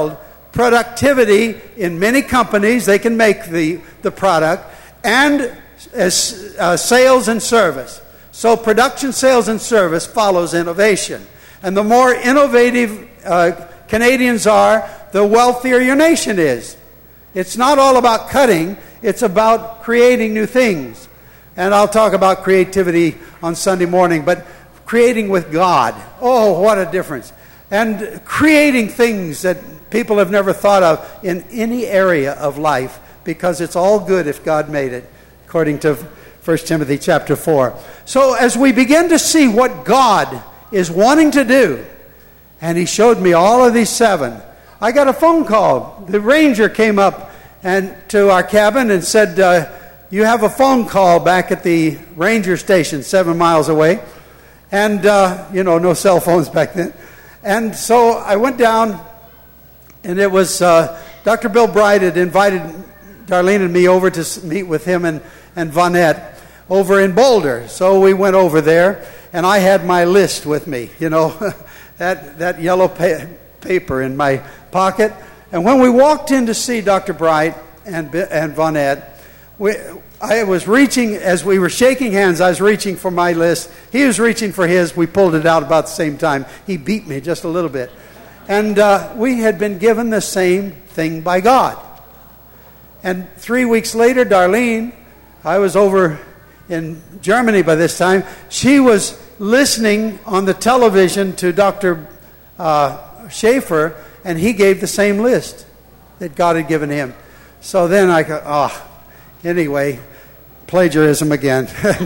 productivity in many companies. They can make the, the product, and as, uh, sales and service. So production, sales, and service follows innovation. And the more innovative uh, Canadians are, the wealthier your nation is. It's not all about cutting. It's about creating new things. And I'll talk about creativity on Sunday morning, but creating with God. Oh, what a difference. And creating things that people have never thought of in any area of life, because it's all good if God made it, according to First Timothy chapter four. So as we begin to see what God is wanting to do, and he showed me all of these seven, I got a phone call. The ranger came up and to our cabin and said, uh, you have a phone call back at the ranger station seven miles away. And, uh, you know, no cell phones back then. And so I went down, and it was uh, Doctor Bill Bright had invited Darlene and me over to meet with him and, and Vonette over in Boulder. So we went over there, and I had my list with me, you know, that, that yellow pa- paper in my pocket. And when we walked in to see Doctor Bright and, and Vonette, we, I was reaching, as we were shaking hands, I was reaching for my list. He was reaching for his. We pulled it out about the same time. He beat me just a little bit. And uh, we had been given the same thing by God. And three weeks later, Darlene, I was over in Germany by this time, she was listening on the television to Doctor Uh, Schaefer, and he gave the same list that God had given him. So then I go, oh, anyway, plagiarism again.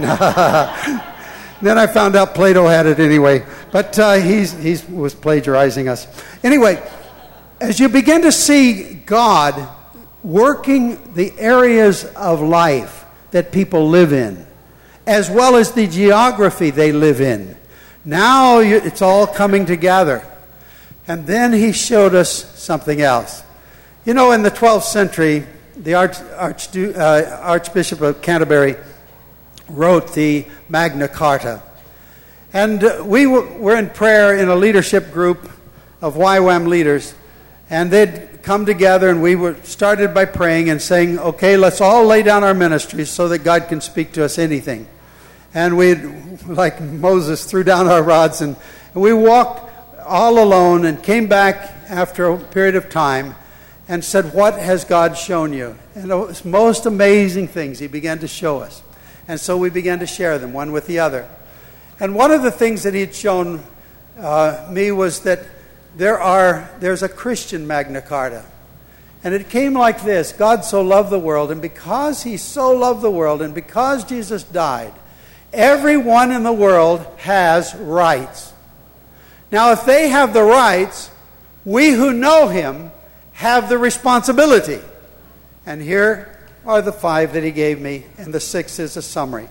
Then I found out Plato had it anyway. But uh, he's he was plagiarizing us. Anyway, as you begin to see God working the areas of life that people live in, as well as the geography they live in, now you, it's all coming together. And then he showed us something else. You know, in the twelfth century, the Arch, Arch, uh, Archbishop of Canterbury wrote the Magna Carta. And uh, we w- were in prayer in a leadership group of Y WAM leaders. And they'd come together, and we were started by praying and saying, okay, let's all lay down our ministries so that God can speak to us anything. And we, like Moses, threw down our rods, and, and we walked all alone and came back after a period of time and said, what has God shown you? And it was most amazing things he began to show us. And so we began to share them one with the other. And one of the things that he had shown uh, me was that there are there's a Christian Magna Carta. And it came like this: God so loved the world, and because he so loved the world, and because Jesus died, everyone in the world has rights. Now, if they have the rights, we who know him have the responsibility. And here are the five that he gave me, and the sixth is a summary.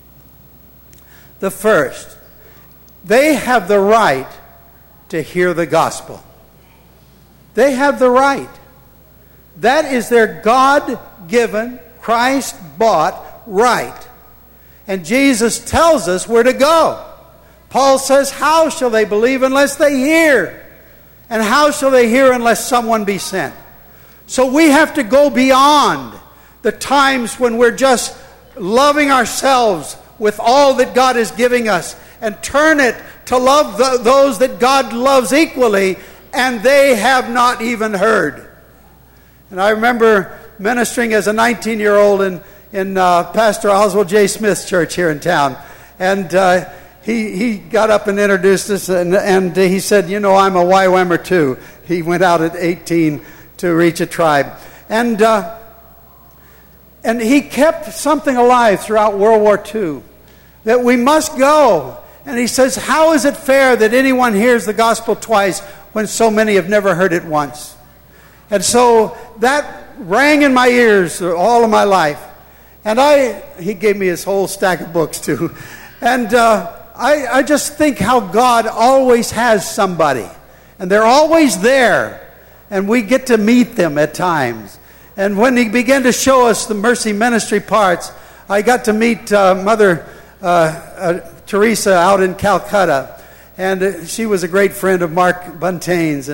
The first, they have the right to hear the gospel. They have the right. That is their God-given, Christ-bought right. And Jesus tells us where to go. Paul says, how shall they believe unless they hear? And how shall they hear unless someone be sent? So we have to go beyond the times when we're just loving ourselves with all that God is giving us, and turn it to love the, those that God loves equally, and they have not even heard. And I remember ministering as a nineteen-year-old in, in uh, Pastor Oswald J. Smith's church here in town. And uh, he, he got up and introduced us, and, and he said, you know, I'm a Y WAMer too. He went out at eighteen to reach a tribe. And, uh, and he kept something alive throughout World War Two, that we must go. And he says, how is it fair that anyone hears the gospel twice when so many have never heard it once? And so that rang in my ears all of my life. And I, he gave me his whole stack of books too. And uh, I, I just think how God always has somebody. And they're always there. And we get to meet them at times. And when he began to show us the Mercy Ministry parts, I got to meet uh, Mother uh, uh, Teresa out in Calcutta. And uh, she was a great friend of Mark Buntain's. And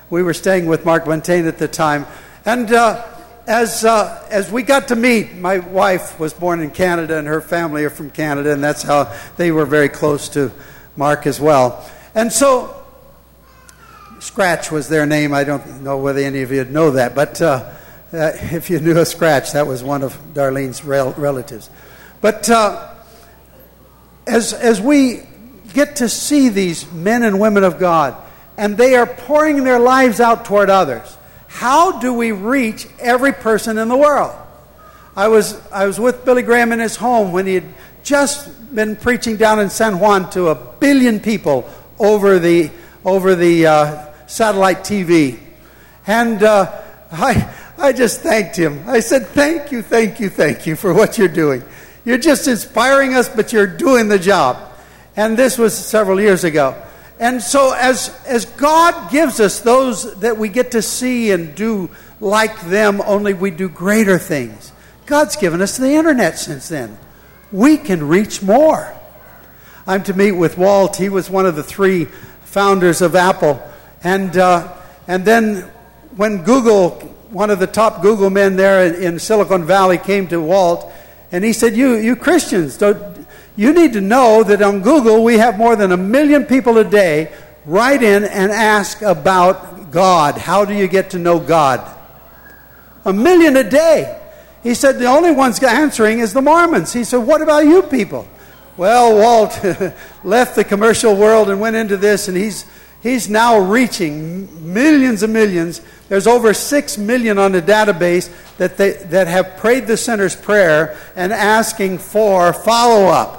we were staying with Mark Montaigne at the time. And uh, as uh, as we got to meet, my wife was born in Canada, and her family are from Canada, and that's how they were very close to Mark as well. And so, Scratch was their name. I don't know whether any of you know that, but uh, uh, if you knew a Scratch, that was one of Darlene's rel- relatives. But uh, as as we get to see these men and women of God, and they are pouring their lives out toward others, how do we reach every person in the world? I was I was with Billy Graham in his home when he had just been preaching down in San Juan to a billion people over the over the uh, satellite T V, and uh, I I just thanked him. I said, "Thank you, thank you, thank you for what you're doing. You're just inspiring us, but you're doing the job." And this was several years ago. And so as as God gives us those that we get to see and do like them, only we do greater things. God's given us the internet since then. We can reach more. I'm to meet with Walt. He was one of the three founders of Apple. And uh, and then when Google, one of the top Google men there in, in Silicon Valley came to Walt, and he said, you, you Christians, don't... You need to know that on Google we have more than a million people a day write in and ask about God. How do you get to know God? A million a day. He said the only ones answering is the Mormons. He said, what about you people? Well, Walt left the commercial world and went into this, and he's he's now reaching millions and millions. There's over six million on the database that they that have prayed the sinner's prayer and asking for follow-up.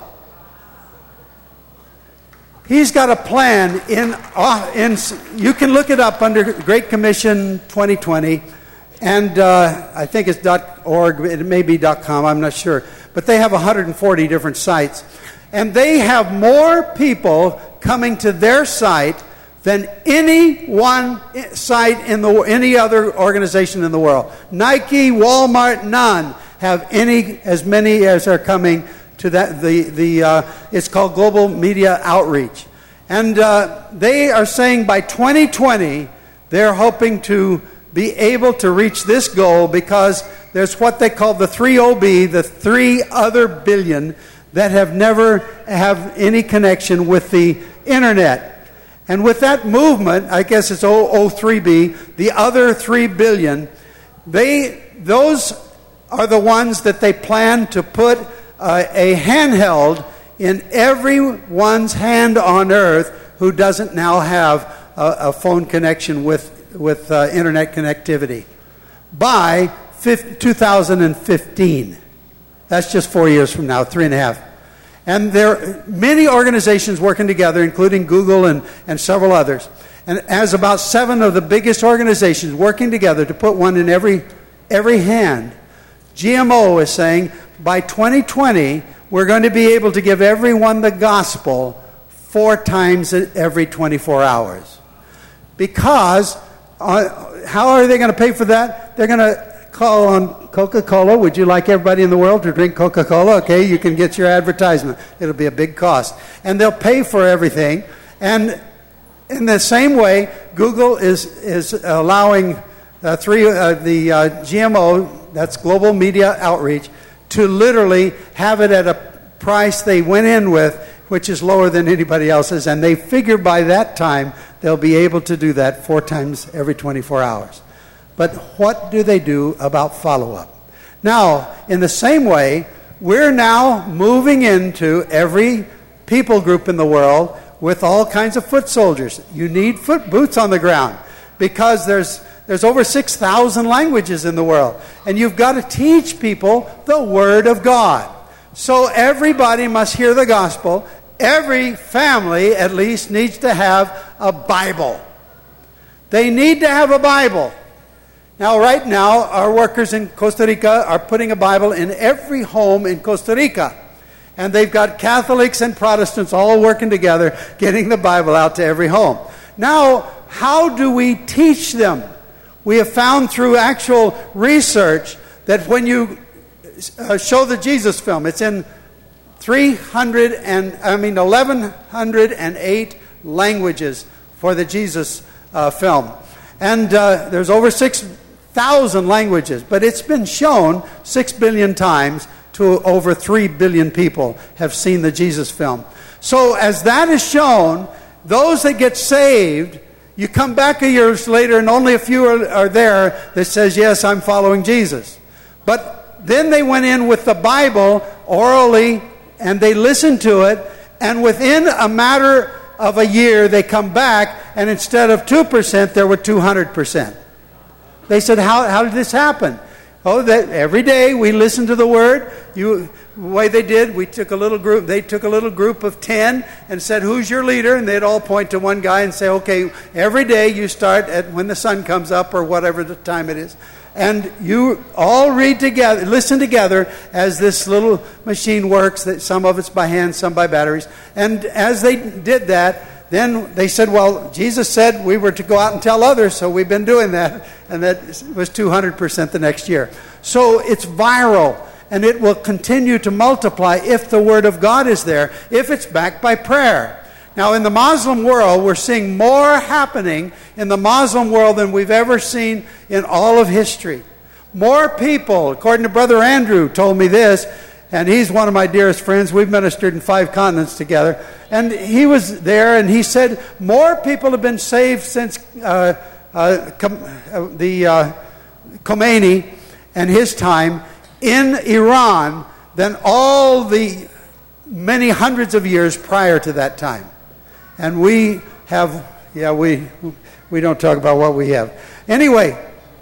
He's got a plan in, uh, in, you can look it up under Great Commission twenty twenty, and uh, I think it's .org, it may be .com, I'm not sure. But they have one hundred forty different sites. And they have more people coming to their site than any one site in the any other organization in the world. Nike, Walmart, none have any as many as are coming to that. The the uh, it's called Global Media Outreach, and uh, they are saying by twenty twenty they're hoping to be able to reach this goal, because there's what they call the three O B, the three other billion that have never have any connection with the internet. And with that movement, I guess it's O three B, the other three billion, they those are the ones that they plan to put uh, a handheld in everyone's hand on earth who doesn't now have a, a phone connection with, with uh, internet connectivity by two thousand fifteen. That's just four years from now, three and a half. And there are many organizations working together, including Google and, and several others. And as about seven of the biggest organizations working together to put one in every every hand, G M O is saying by twenty twenty, we're going to be able to give everyone the gospel four times every twenty-four hours. Because uh, how are they going to pay for that? They're going to call on Coca-Cola. Would you like everybody in the world to drink Coca-Cola? Okay, you can get your advertisement. It'll be a big cost. And they'll pay for everything. And in the same way, Google is is allowing uh, three uh, the uh, G M O, that's Global Media Outreach, to literally have it at a price they went in with, which is lower than anybody else's. And they figure by that time they'll be able to do that four times every twenty-four hours. But what do they do about follow-up? Now, in the same way, we're now moving into every people group in the world with all kinds of foot soldiers. You need foot boots on the ground, because there's there's over six thousand languages in the world. And you've got to teach people the Word of God. So everybody must hear the gospel. Every family, at least, needs to have a Bible. They need to have a Bible. Now, right now, our workers in Costa Rica are putting a Bible in every home in Costa Rica. And they've got Catholics and Protestants all working together, getting the Bible out to every home. Now, how do we teach them? We have found through actual research that when you uh, show the Jesus film, it's in three hundred and I mean eleven oh eight languages for the Jesus uh, film. And uh, there's over six thousand languages, but it's been shown six billion times to over three billion people have seen the Jesus film. So as that is shown, those that get saved, you come back a year later and only a few are, are there that says, yes, I'm following Jesus. But then they went in with the Bible orally and they listened to it, and within a matter of a year they come back, and instead of two percent there were two hundred percent. They said, how, how did this happen? Oh, that every day we listened to the Word. You, the way they did, we took a little group. They took a little group of ten and said, "Who's your leader?" And they'd all point to one guy and say, "Okay, every day you start at when the sun comes up or whatever the time it is, and you all read together, listen together as this little machine works. That some of it's by hand, some by batteries." And as they did that, then they said, "Well, Jesus said we were to go out and tell others, so we've been doing that." And that was two hundred percent the next year. So it's viral, and it will continue to multiply if the Word of God is there, if it's backed by prayer. Now, in the Muslim world, we're seeing more happening in the Muslim world than we've ever seen in all of history. More people, according to Brother Andrew, told me this, and he's one of my dearest friends. We've ministered in five continents together. And he was there, and he said more people have been saved since uh, uh, Com- uh, the uh, Khomeini and his time in Iran than all the many hundreds of years prior to that time. And we have, yeah, we we don't talk about what we have. Anyway,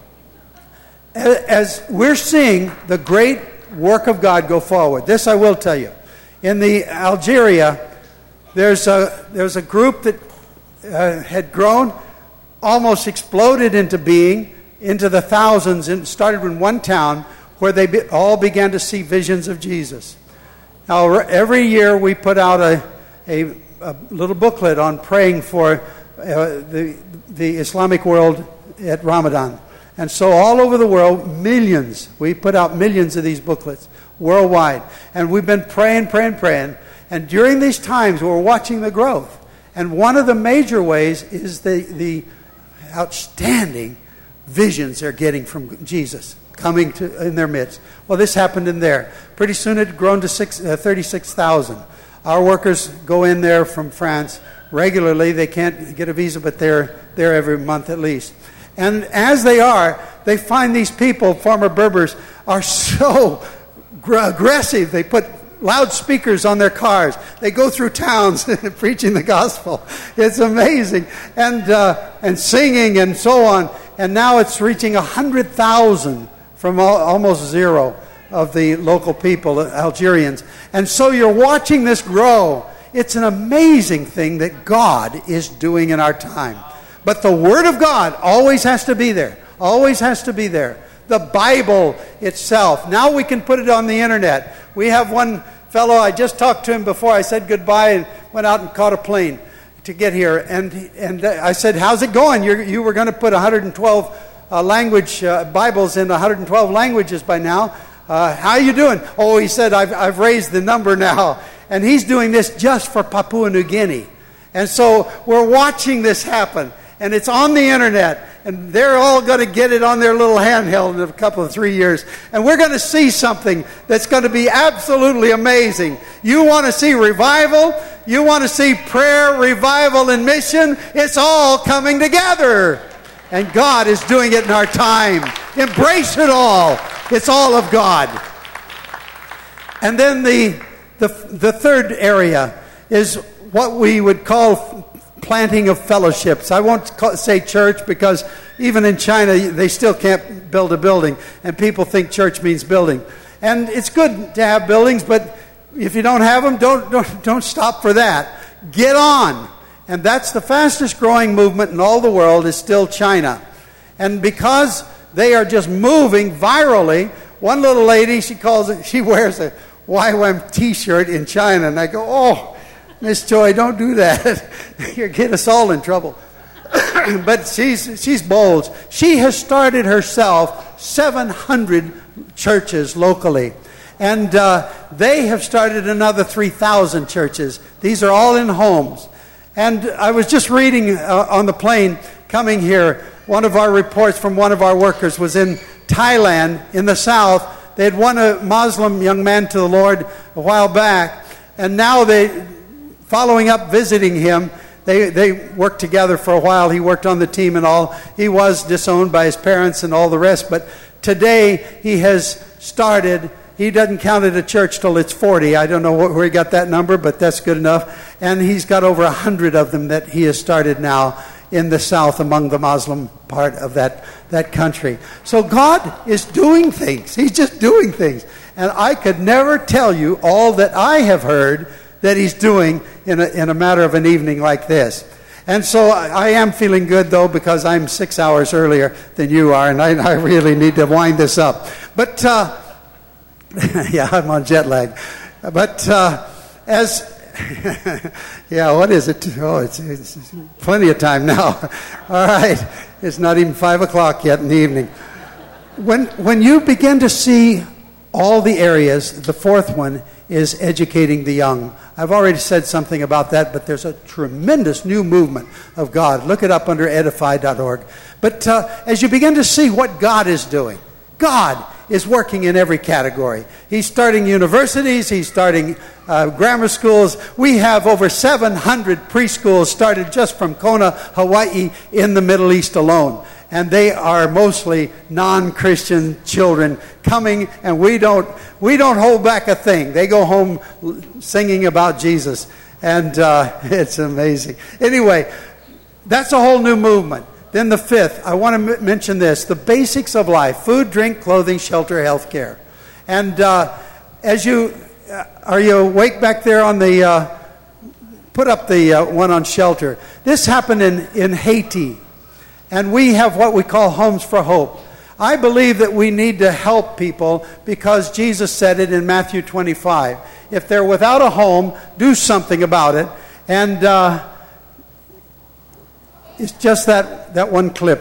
as we're seeing the great work of God go forward, this I will tell you. In the Algeria, there's a there's a group that uh, had grown, almost exploded into being, into the thousands, and started in one town where they be, all began to see visions of Jesus. Now, every year we put out a, a, a little booklet on praying for uh, the, the Islamic world at Ramadan. And so all over the world, millions, we put out millions of these booklets worldwide. And we've been praying, praying, praying. And during these times, we're watching the growth. And one of the major ways is the, the outstanding visions they're getting from Jesus coming to in their midst. Well, this happened in there. Pretty soon it had grown to six, uh, thirty-six thousand. Our workers go in there from France regularly. They can't get a visa, but they're there every month at least. And as they are, they find these people, former Berbers, are so aggressive. They put loudspeakers on their cars. They go through towns preaching the gospel. It's amazing. And uh, and singing and so on. And now it's reaching one hundred thousand from all, almost zero of the local people, Algerians. And so you're watching this grow. It's an amazing thing that God is doing in our time. But the Word of God always has to be there. Always has to be there. The Bible itself. Now we can put it on the internet. We have one fellow, I just talked to him before I said goodbye and went out and caught a plane to get here. And and I said, "How's it going? You're, you were going to put one hundred twelve uh, language uh, Bibles in one hundred twelve languages by now. Uh, how are you doing?" "Oh," he said, I've, I've raised the number now. And he's doing this just for Papua New Guinea. And so we're watching this happen. And it's on the internet. And they're all going to get it on their little handheld in a couple of three years. And we're going to see something that's going to be absolutely amazing. You want to see revival? You want to see prayer, revival, and mission? It's all coming together. And God is doing it in our time. Embrace it all. It's all of God. And then the, the, the third area is what we would call planting of fellowships. I won't call, say church, because even in China they still can't build a building, and people think church means building. And it's good to have buildings, but if you don't have them, don't don't, don't stop for that. Get on. And that's the fastest growing movement in all the world is still China. And because they are just moving virally, one little lady, she calls it, she wears a Y WAM t-shirt in China, and I go, "Oh, Miss Joy, don't do that. You'll get us all in trouble." But she's she's bold. She has started herself seven hundred churches locally. And uh, they have started another three thousand churches. These are all in homes. And I was just reading uh, on the plane coming here one of our reports from one of our workers was in Thailand, in the south. They had won a Muslim young man to the Lord a while back, and now they, following up visiting him, they, they worked together for a while. He worked on the team and all. He was disowned by his parents and all the rest, but today he has started. He doesn't count at a church till it's forty. I don't know where he got that number, but that's good enough. And he's got over a hundred of them that he has started now in the south among the Muslim part of that, that country. So God is doing things. He's just doing things. And I could never tell you all that I have heard that he's doing in a, in a matter of an evening like this. And so I, I am feeling good, though, because I'm six hours earlier than you are, and I, I really need to wind this up. But, uh, yeah, I'm on jet lag. But uh, as... yeah, what is it? Oh, it's, it's plenty of time now. All right. It's not even five o'clock yet in the evening. When, when you begin to see all the areas, the fourth one is educating the young. I've already said something about that, but there's a tremendous new movement of God. Look it up under edify dot org. But uh, as you begin to see what God is doing, God is working in every category. He's starting universities. He's starting uh, grammar schools. We have over seven hundred preschools started just from Kona, Hawaii, in the Middle East alone. And they are mostly non-Christian children coming, and we don't we don't hold back a thing. They go home singing about Jesus, and uh, it's amazing. Anyway, that's a whole new movement. Then the fifth, I want to m- mention this, the basics of life: food, drink, clothing, shelter, health care. And uh, as you, uh, are you awake back there on the, uh, put up the uh, one on shelter. This happened in, in Haiti, and we have what we call Homes for Hope. I believe that we need to help people because Jesus said it in Matthew twenty-five. If they're without a home, do something about it. And uh, it's just that, that one clip.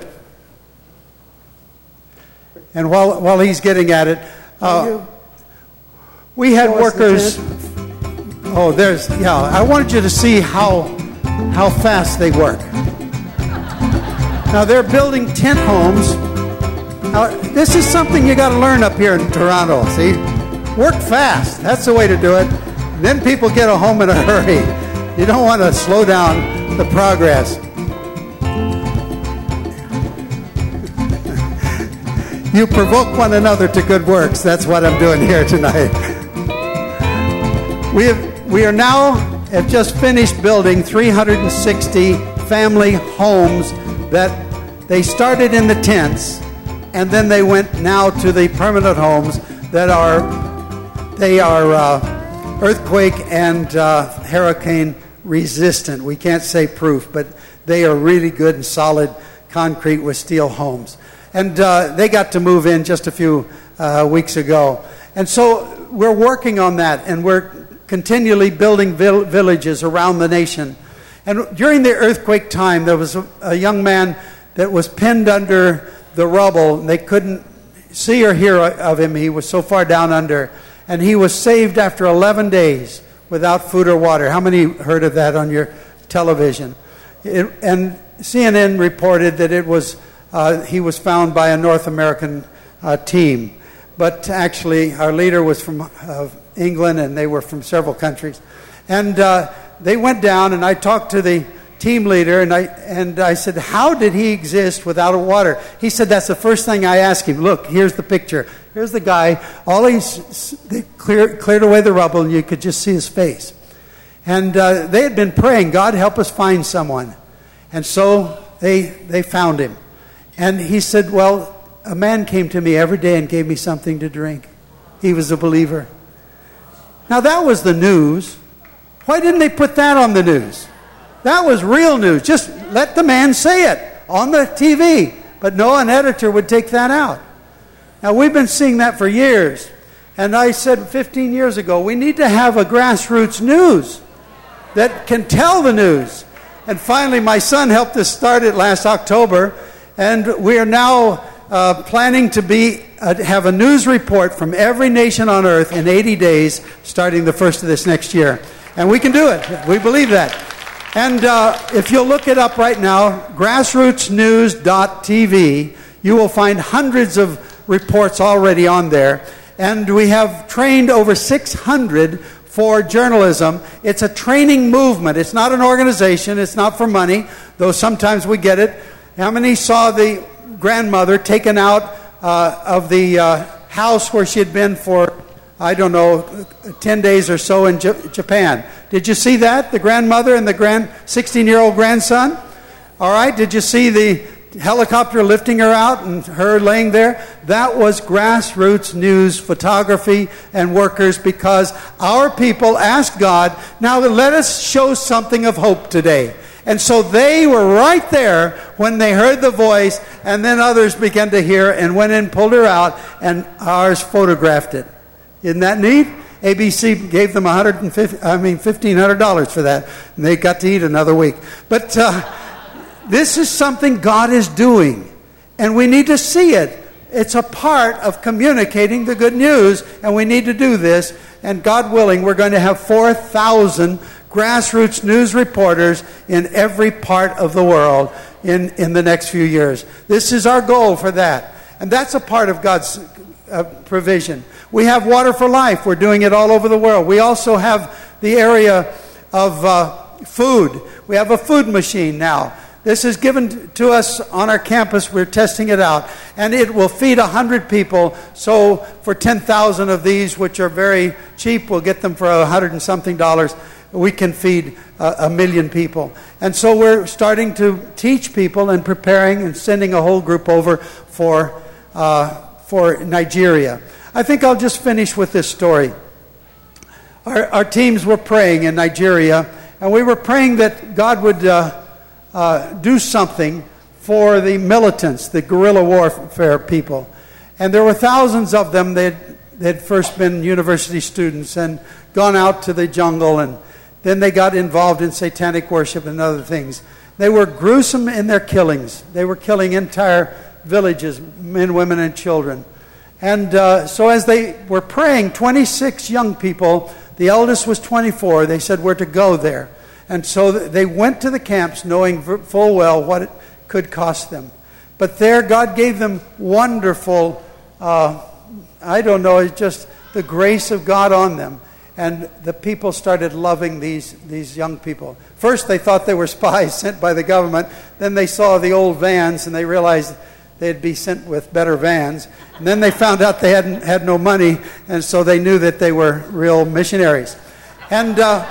And while while he's getting at it, uh, we had workers. Oh, there's yeah. I wanted you to see how how fast they work. Now they're building tent homes. Now this is something you got to learn up here in Toronto. See, work fast. That's the way to do it. Then people get a home in a hurry. You don't want to slow down the progress. You provoke one another to good works. That's what I'm doing here tonight. We have, we are now have just finished building three hundred sixty family homes that they started in the tents, and then they went now to the permanent homes that are they are uh, earthquake and uh, hurricane resistant. We can't say proof, but they are really good and solid concrete with steel homes. And uh, they got to move in just a few uh, weeks ago. And so we're working on that, and we're continually building vill- villages around the nation. And during the earthquake time, there was a, a young man that was pinned under the rubble. They couldn't see or hear of him. He was so far down under. And he was saved after eleven days without food or water. How many heard of that on your television? It, and C N N reported that it was uh, he was found by a North American uh, team. But actually, our leader was from uh, England, and they were from several countries. And uh, they went down, and I talked to the team leader, and I and I said, how did he exist without water? He said, that's the first thing I asked him. Look, here's the picture. Here's the guy. All he's they cleared cleared away the rubble, and you could just see his face. And uh, they had been praying, God, help us find someone. And so they they found him. And he said, well, a man came to me every day and gave me something to drink. He was a believer. Now that was the news. Why didn't they put that on the news? That was real news. Just let the man say it on the T V. But no, an editor would take that out. Now we've been seeing that for years. And I said fifteen years ago, we need to have a grassroots news that can tell the news. And finally, my son helped us start it last October. And we are now uh, planning to be uh, have a news report from every nation on earth in eighty days, starting the first of this next year. And we can do it. We believe that. And uh, if you'll look it up right now, grassroots news dot t v, you will find hundreds of reports already on there. And we have trained over six hundred for journalism. It's a training movement. It's not an organization. It's not for money, though sometimes we get it. How many saw the grandmother taken out uh, of the uh, house where she had been for, I don't know, ten days or so in J- Japan? Did you see that? The grandmother and the grand sixteen-year-old grandson? All right. Did you see the helicopter lifting her out and her laying there? That was grassroots news photography and workers, because our people asked God, now let us show something of hope today. And so they were right there when they heard the voice, and then others began to hear and went in, pulled her out, and ours photographed it. Isn't that neat? A B C gave them one hundred fifty, I mean fifteen hundred dollars for that, and they got to eat another week. But uh, this is something God is doing, and we need to see it. It's a part of communicating the good news, and we need to do this. And God willing, we're going to have four thousand grassroots news reporters in every part of the world in, in the next few years. This is our goal for that. And that's a part of God's uh, provision. We have Water for Life. We're doing it all over the world. We also have the area of uh, food. We have a food machine now. This is given to us on our campus. We're testing it out. And it will feed one hundred people. So for ten thousand of these, which are very cheap, we'll get them for one hundred and something dollars. We can feed uh, a million people. And so we're starting to teach people and preparing and sending a whole group over for uh, for Nigeria. I think I'll just finish with this story. Our, our teams were praying in Nigeria, and we were praying that God would uh, uh, do something for the militants, the guerrilla warfare people. And there were thousands of them. They'd, they'd first been university students and gone out to the jungle, and then they got involved in satanic worship and other things. They were gruesome in their killings. They were killing entire villages, men, women, and children. And uh, so as they were praying, twenty-six young people, the eldest was twenty-four, they said we're to go there. And so they went to the camps knowing full well what it could cost them. But there God gave them wonderful, uh, I don't know, it's just the grace of God on them. And the people started loving these, these young people. First they thought they were spies sent by the government. Then they saw the old vans and they realized they'd be sent with better vans. And then they found out they hadn't had no money, and so they knew that they were real missionaries. And uh,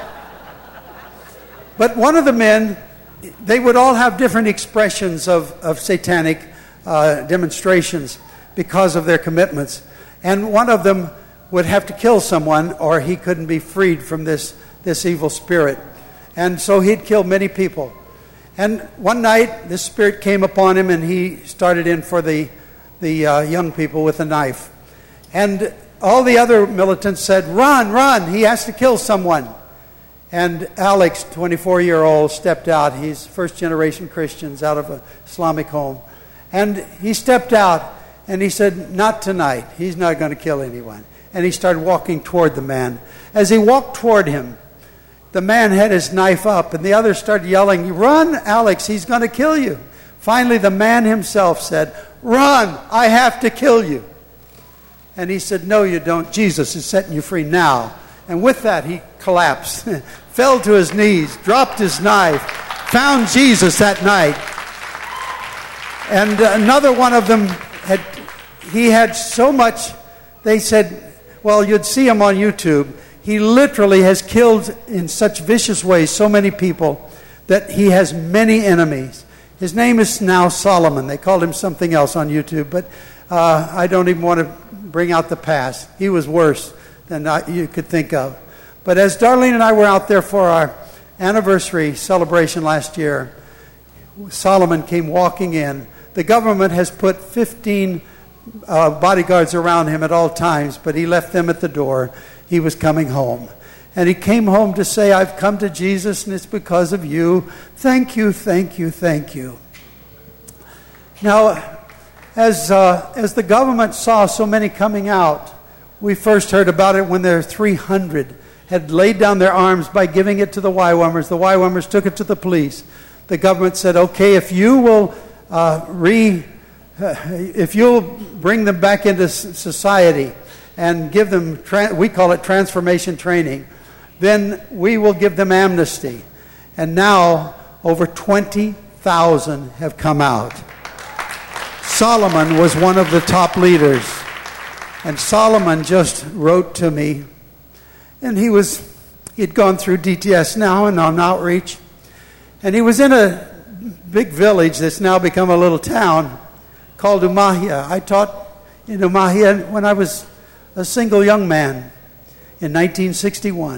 but one of the men, they would all have different expressions of, of satanic uh, demonstrations because of their commitments. And one of them would have to kill someone or he couldn't be freed from this, this evil spirit. And so he'd killed many people. And one night, this spirit came upon him, and he started in for the, the uh, young people with a knife. And all the other militants said, run, run, he has to kill someone. And Alex, twenty-four-year-old, stepped out. He's first-generation Christians out of an Islamic home. And he stepped out, and he said, not tonight. He's not going to kill anyone. And he started walking toward the man. As he walked toward him, the man had his knife up, and the others started yelling, run, Alex, he's going to kill you. Finally, the man himself said, run, I have to kill you. And he said, no, you don't. Jesus is setting you free now. And with that, he collapsed, fell to his knees, dropped his knife, found Jesus that night. And another one of them, had he had so much, they said, well, you'd see him on YouTube. He literally has killed in such vicious ways so many people that he has many enemies. His name is now Solomon. They called him something else on YouTube, but uh, I don't even want to bring out the past. He was worse than I, you could think of. But as Darlene and I were out there for our anniversary celebration last year, Solomon came walking in. The government has put fifteen uh, bodyguards around him at all times, but he left them at the door. He was coming home. And he came home to say, I've come to Jesus, and it's because of you. Thank you, thank you, thank you. Now, as uh, as the government saw so many coming out, we first heard about it when there were three hundred had laid down their arms by giving it to the Y WAMers. The Y WAMers took it to the police. The government said, okay, if you will uh, re, uh, if you'll bring them back into society and give them, tra- we call it transformation training, then we will give them amnesty. And now over twenty thousand have come out. Solomon was one of the top leaders. And Solomon just wrote to me, and he was, he'd gone through D T S Now and on outreach, and he was in a big village that's now become a little town called Umahia. I taught in Umahia when I was a single young man in nineteen sixty-one.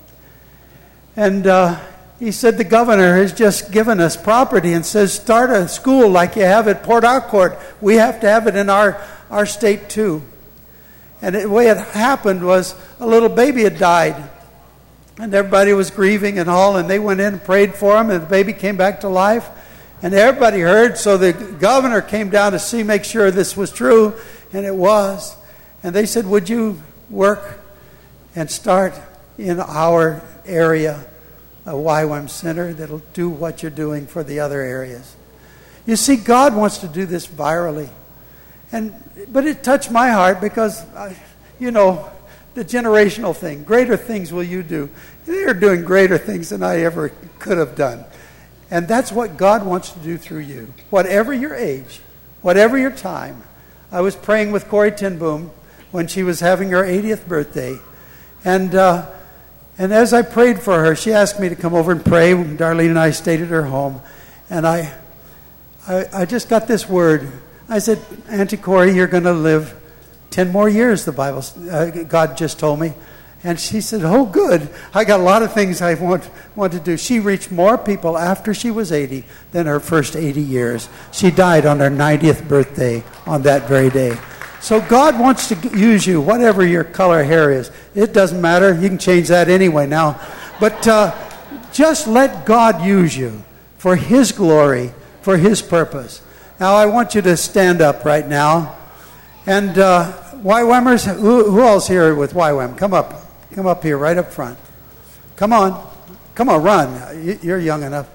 And uh, he said, the governor has just given us property and says, start a school like you have at Port Harcourt. We have to have it in our, our state too. And the way it happened was a little baby had died. And everybody was grieving and all, and they went in and prayed for him, and the baby came back to life. And everybody heard, so the governor came down to see, make sure this was true, and it was. And they said, would you work and start in our area a Y WAM center that'll do what you're doing for the other areas? You see, God wants to do this virally. And but it touched my heart because, I, you know, the generational thing. Greater things will you do. They are doing greater things than I ever could have done. And that's what God wants to do through you. Whatever your age, whatever your time. I was praying with Corrie ten Boom when she was having her eightieth birthday. And uh, and as I prayed for her, she asked me to come over and pray. Darlene and I stayed at her home. And I, I, I just got this word. I said, Auntie Corrie, you're going to live ten more years, the Bible, uh, God just told me. And she said, oh, good. I got a lot of things I want, want to do. She reached more people after she was eighty than her first eighty years. She died on her ninetieth birthday on that very day. So God wants to use you, whatever your color hair is. It doesn't matter. You can change that anyway now. But uh, just let God use you for His glory, for His purpose. Now, I want you to stand up right now. And uh, Y WAMers, who, who else here with Y WAM? Come up. Come up here, right up front. Come on. Come on, run. You're young enough.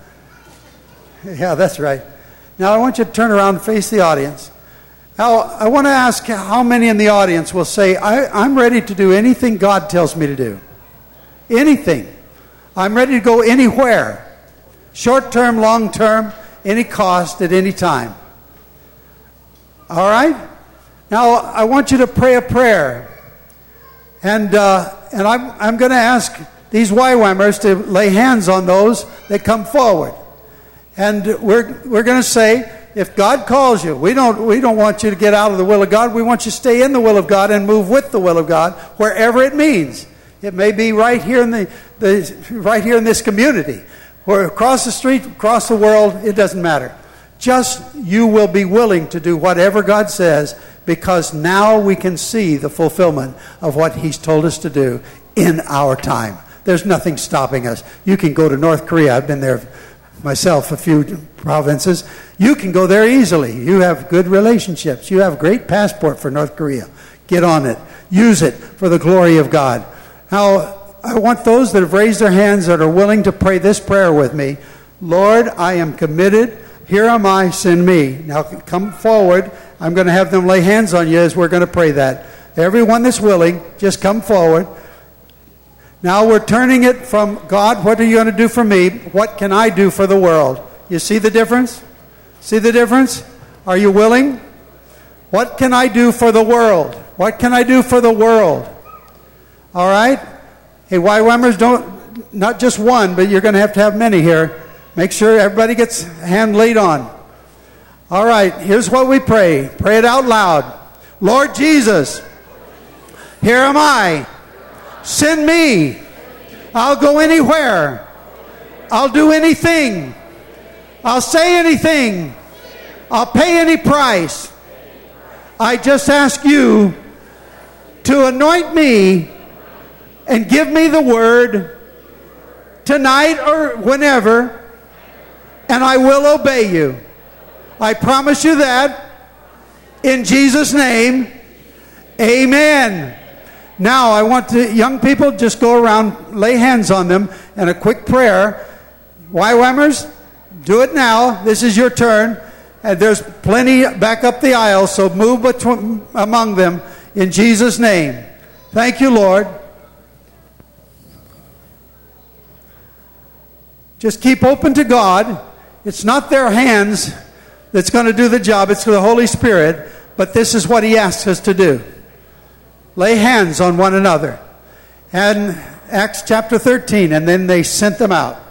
Yeah, that's right. Now, I want you to turn around and face the audience. Now, I want to ask how many in the audience will say, I, I'm ready to do anything God tells me to do. Anything. I'm ready to go anywhere. Short term, long term, any cost at any time. All right? Now, I want you to pray a prayer. And uh, and I'm, I'm going to ask these Y WAMers to lay hands on those that come forward. And we're we're going to say, if God calls you, we don't we don't want you to get out of the will of God. We want you to stay in the will of God and move with the will of God, wherever it means. It may be right here in the, the right here in this community, or across the street, across the world. It doesn't matter. Just you will be willing to do whatever God says, because now we can see the fulfillment of what He's told us to do in our time. There's nothing stopping us. You can go to North Korea. I've been there myself, a few provinces. You can go there easily. You have good relationships. You have a great passport for North Korea. Get on it. Use it for the glory of God. Now, I want those that have raised their hands that are willing to pray this prayer with me. Lord, I am committed. Here am I, send me. Now come forward. I'm going to have them lay hands on you as we're going to pray that. Everyone that's willing, just come forward. Now we're turning it from, God, what are you going to do for me? What can I do for the world? You see the difference? See the difference? Are you willing? What can I do for the world? What can I do for the world? All right? Hey, Y WAMers, don't, not just one, but you're going to have to have many here. Make sure everybody gets a hand laid on. All right, here's what we pray. Pray it out loud. Lord Jesus, here am I. Send me. I'll go anywhere. I'll do anything. I'll say anything. I'll pay any price. I just ask you to anoint me and give me the word tonight or whenever, and I will obey you. I promise you that. In Jesus' name, amen. Now, I want to, young people, just go around, lay hands on them, and a quick prayer. Y WAMers, do it now. This is your turn. And there's plenty back up the aisle, so move between, among them in Jesus' name. Thank you, Lord. Just keep open to God. It's not their hands that's going to do the job. It's the Holy Spirit. But this is what He asks us to do. Lay hands on one another. And Acts chapter thirteen, and then they sent them out.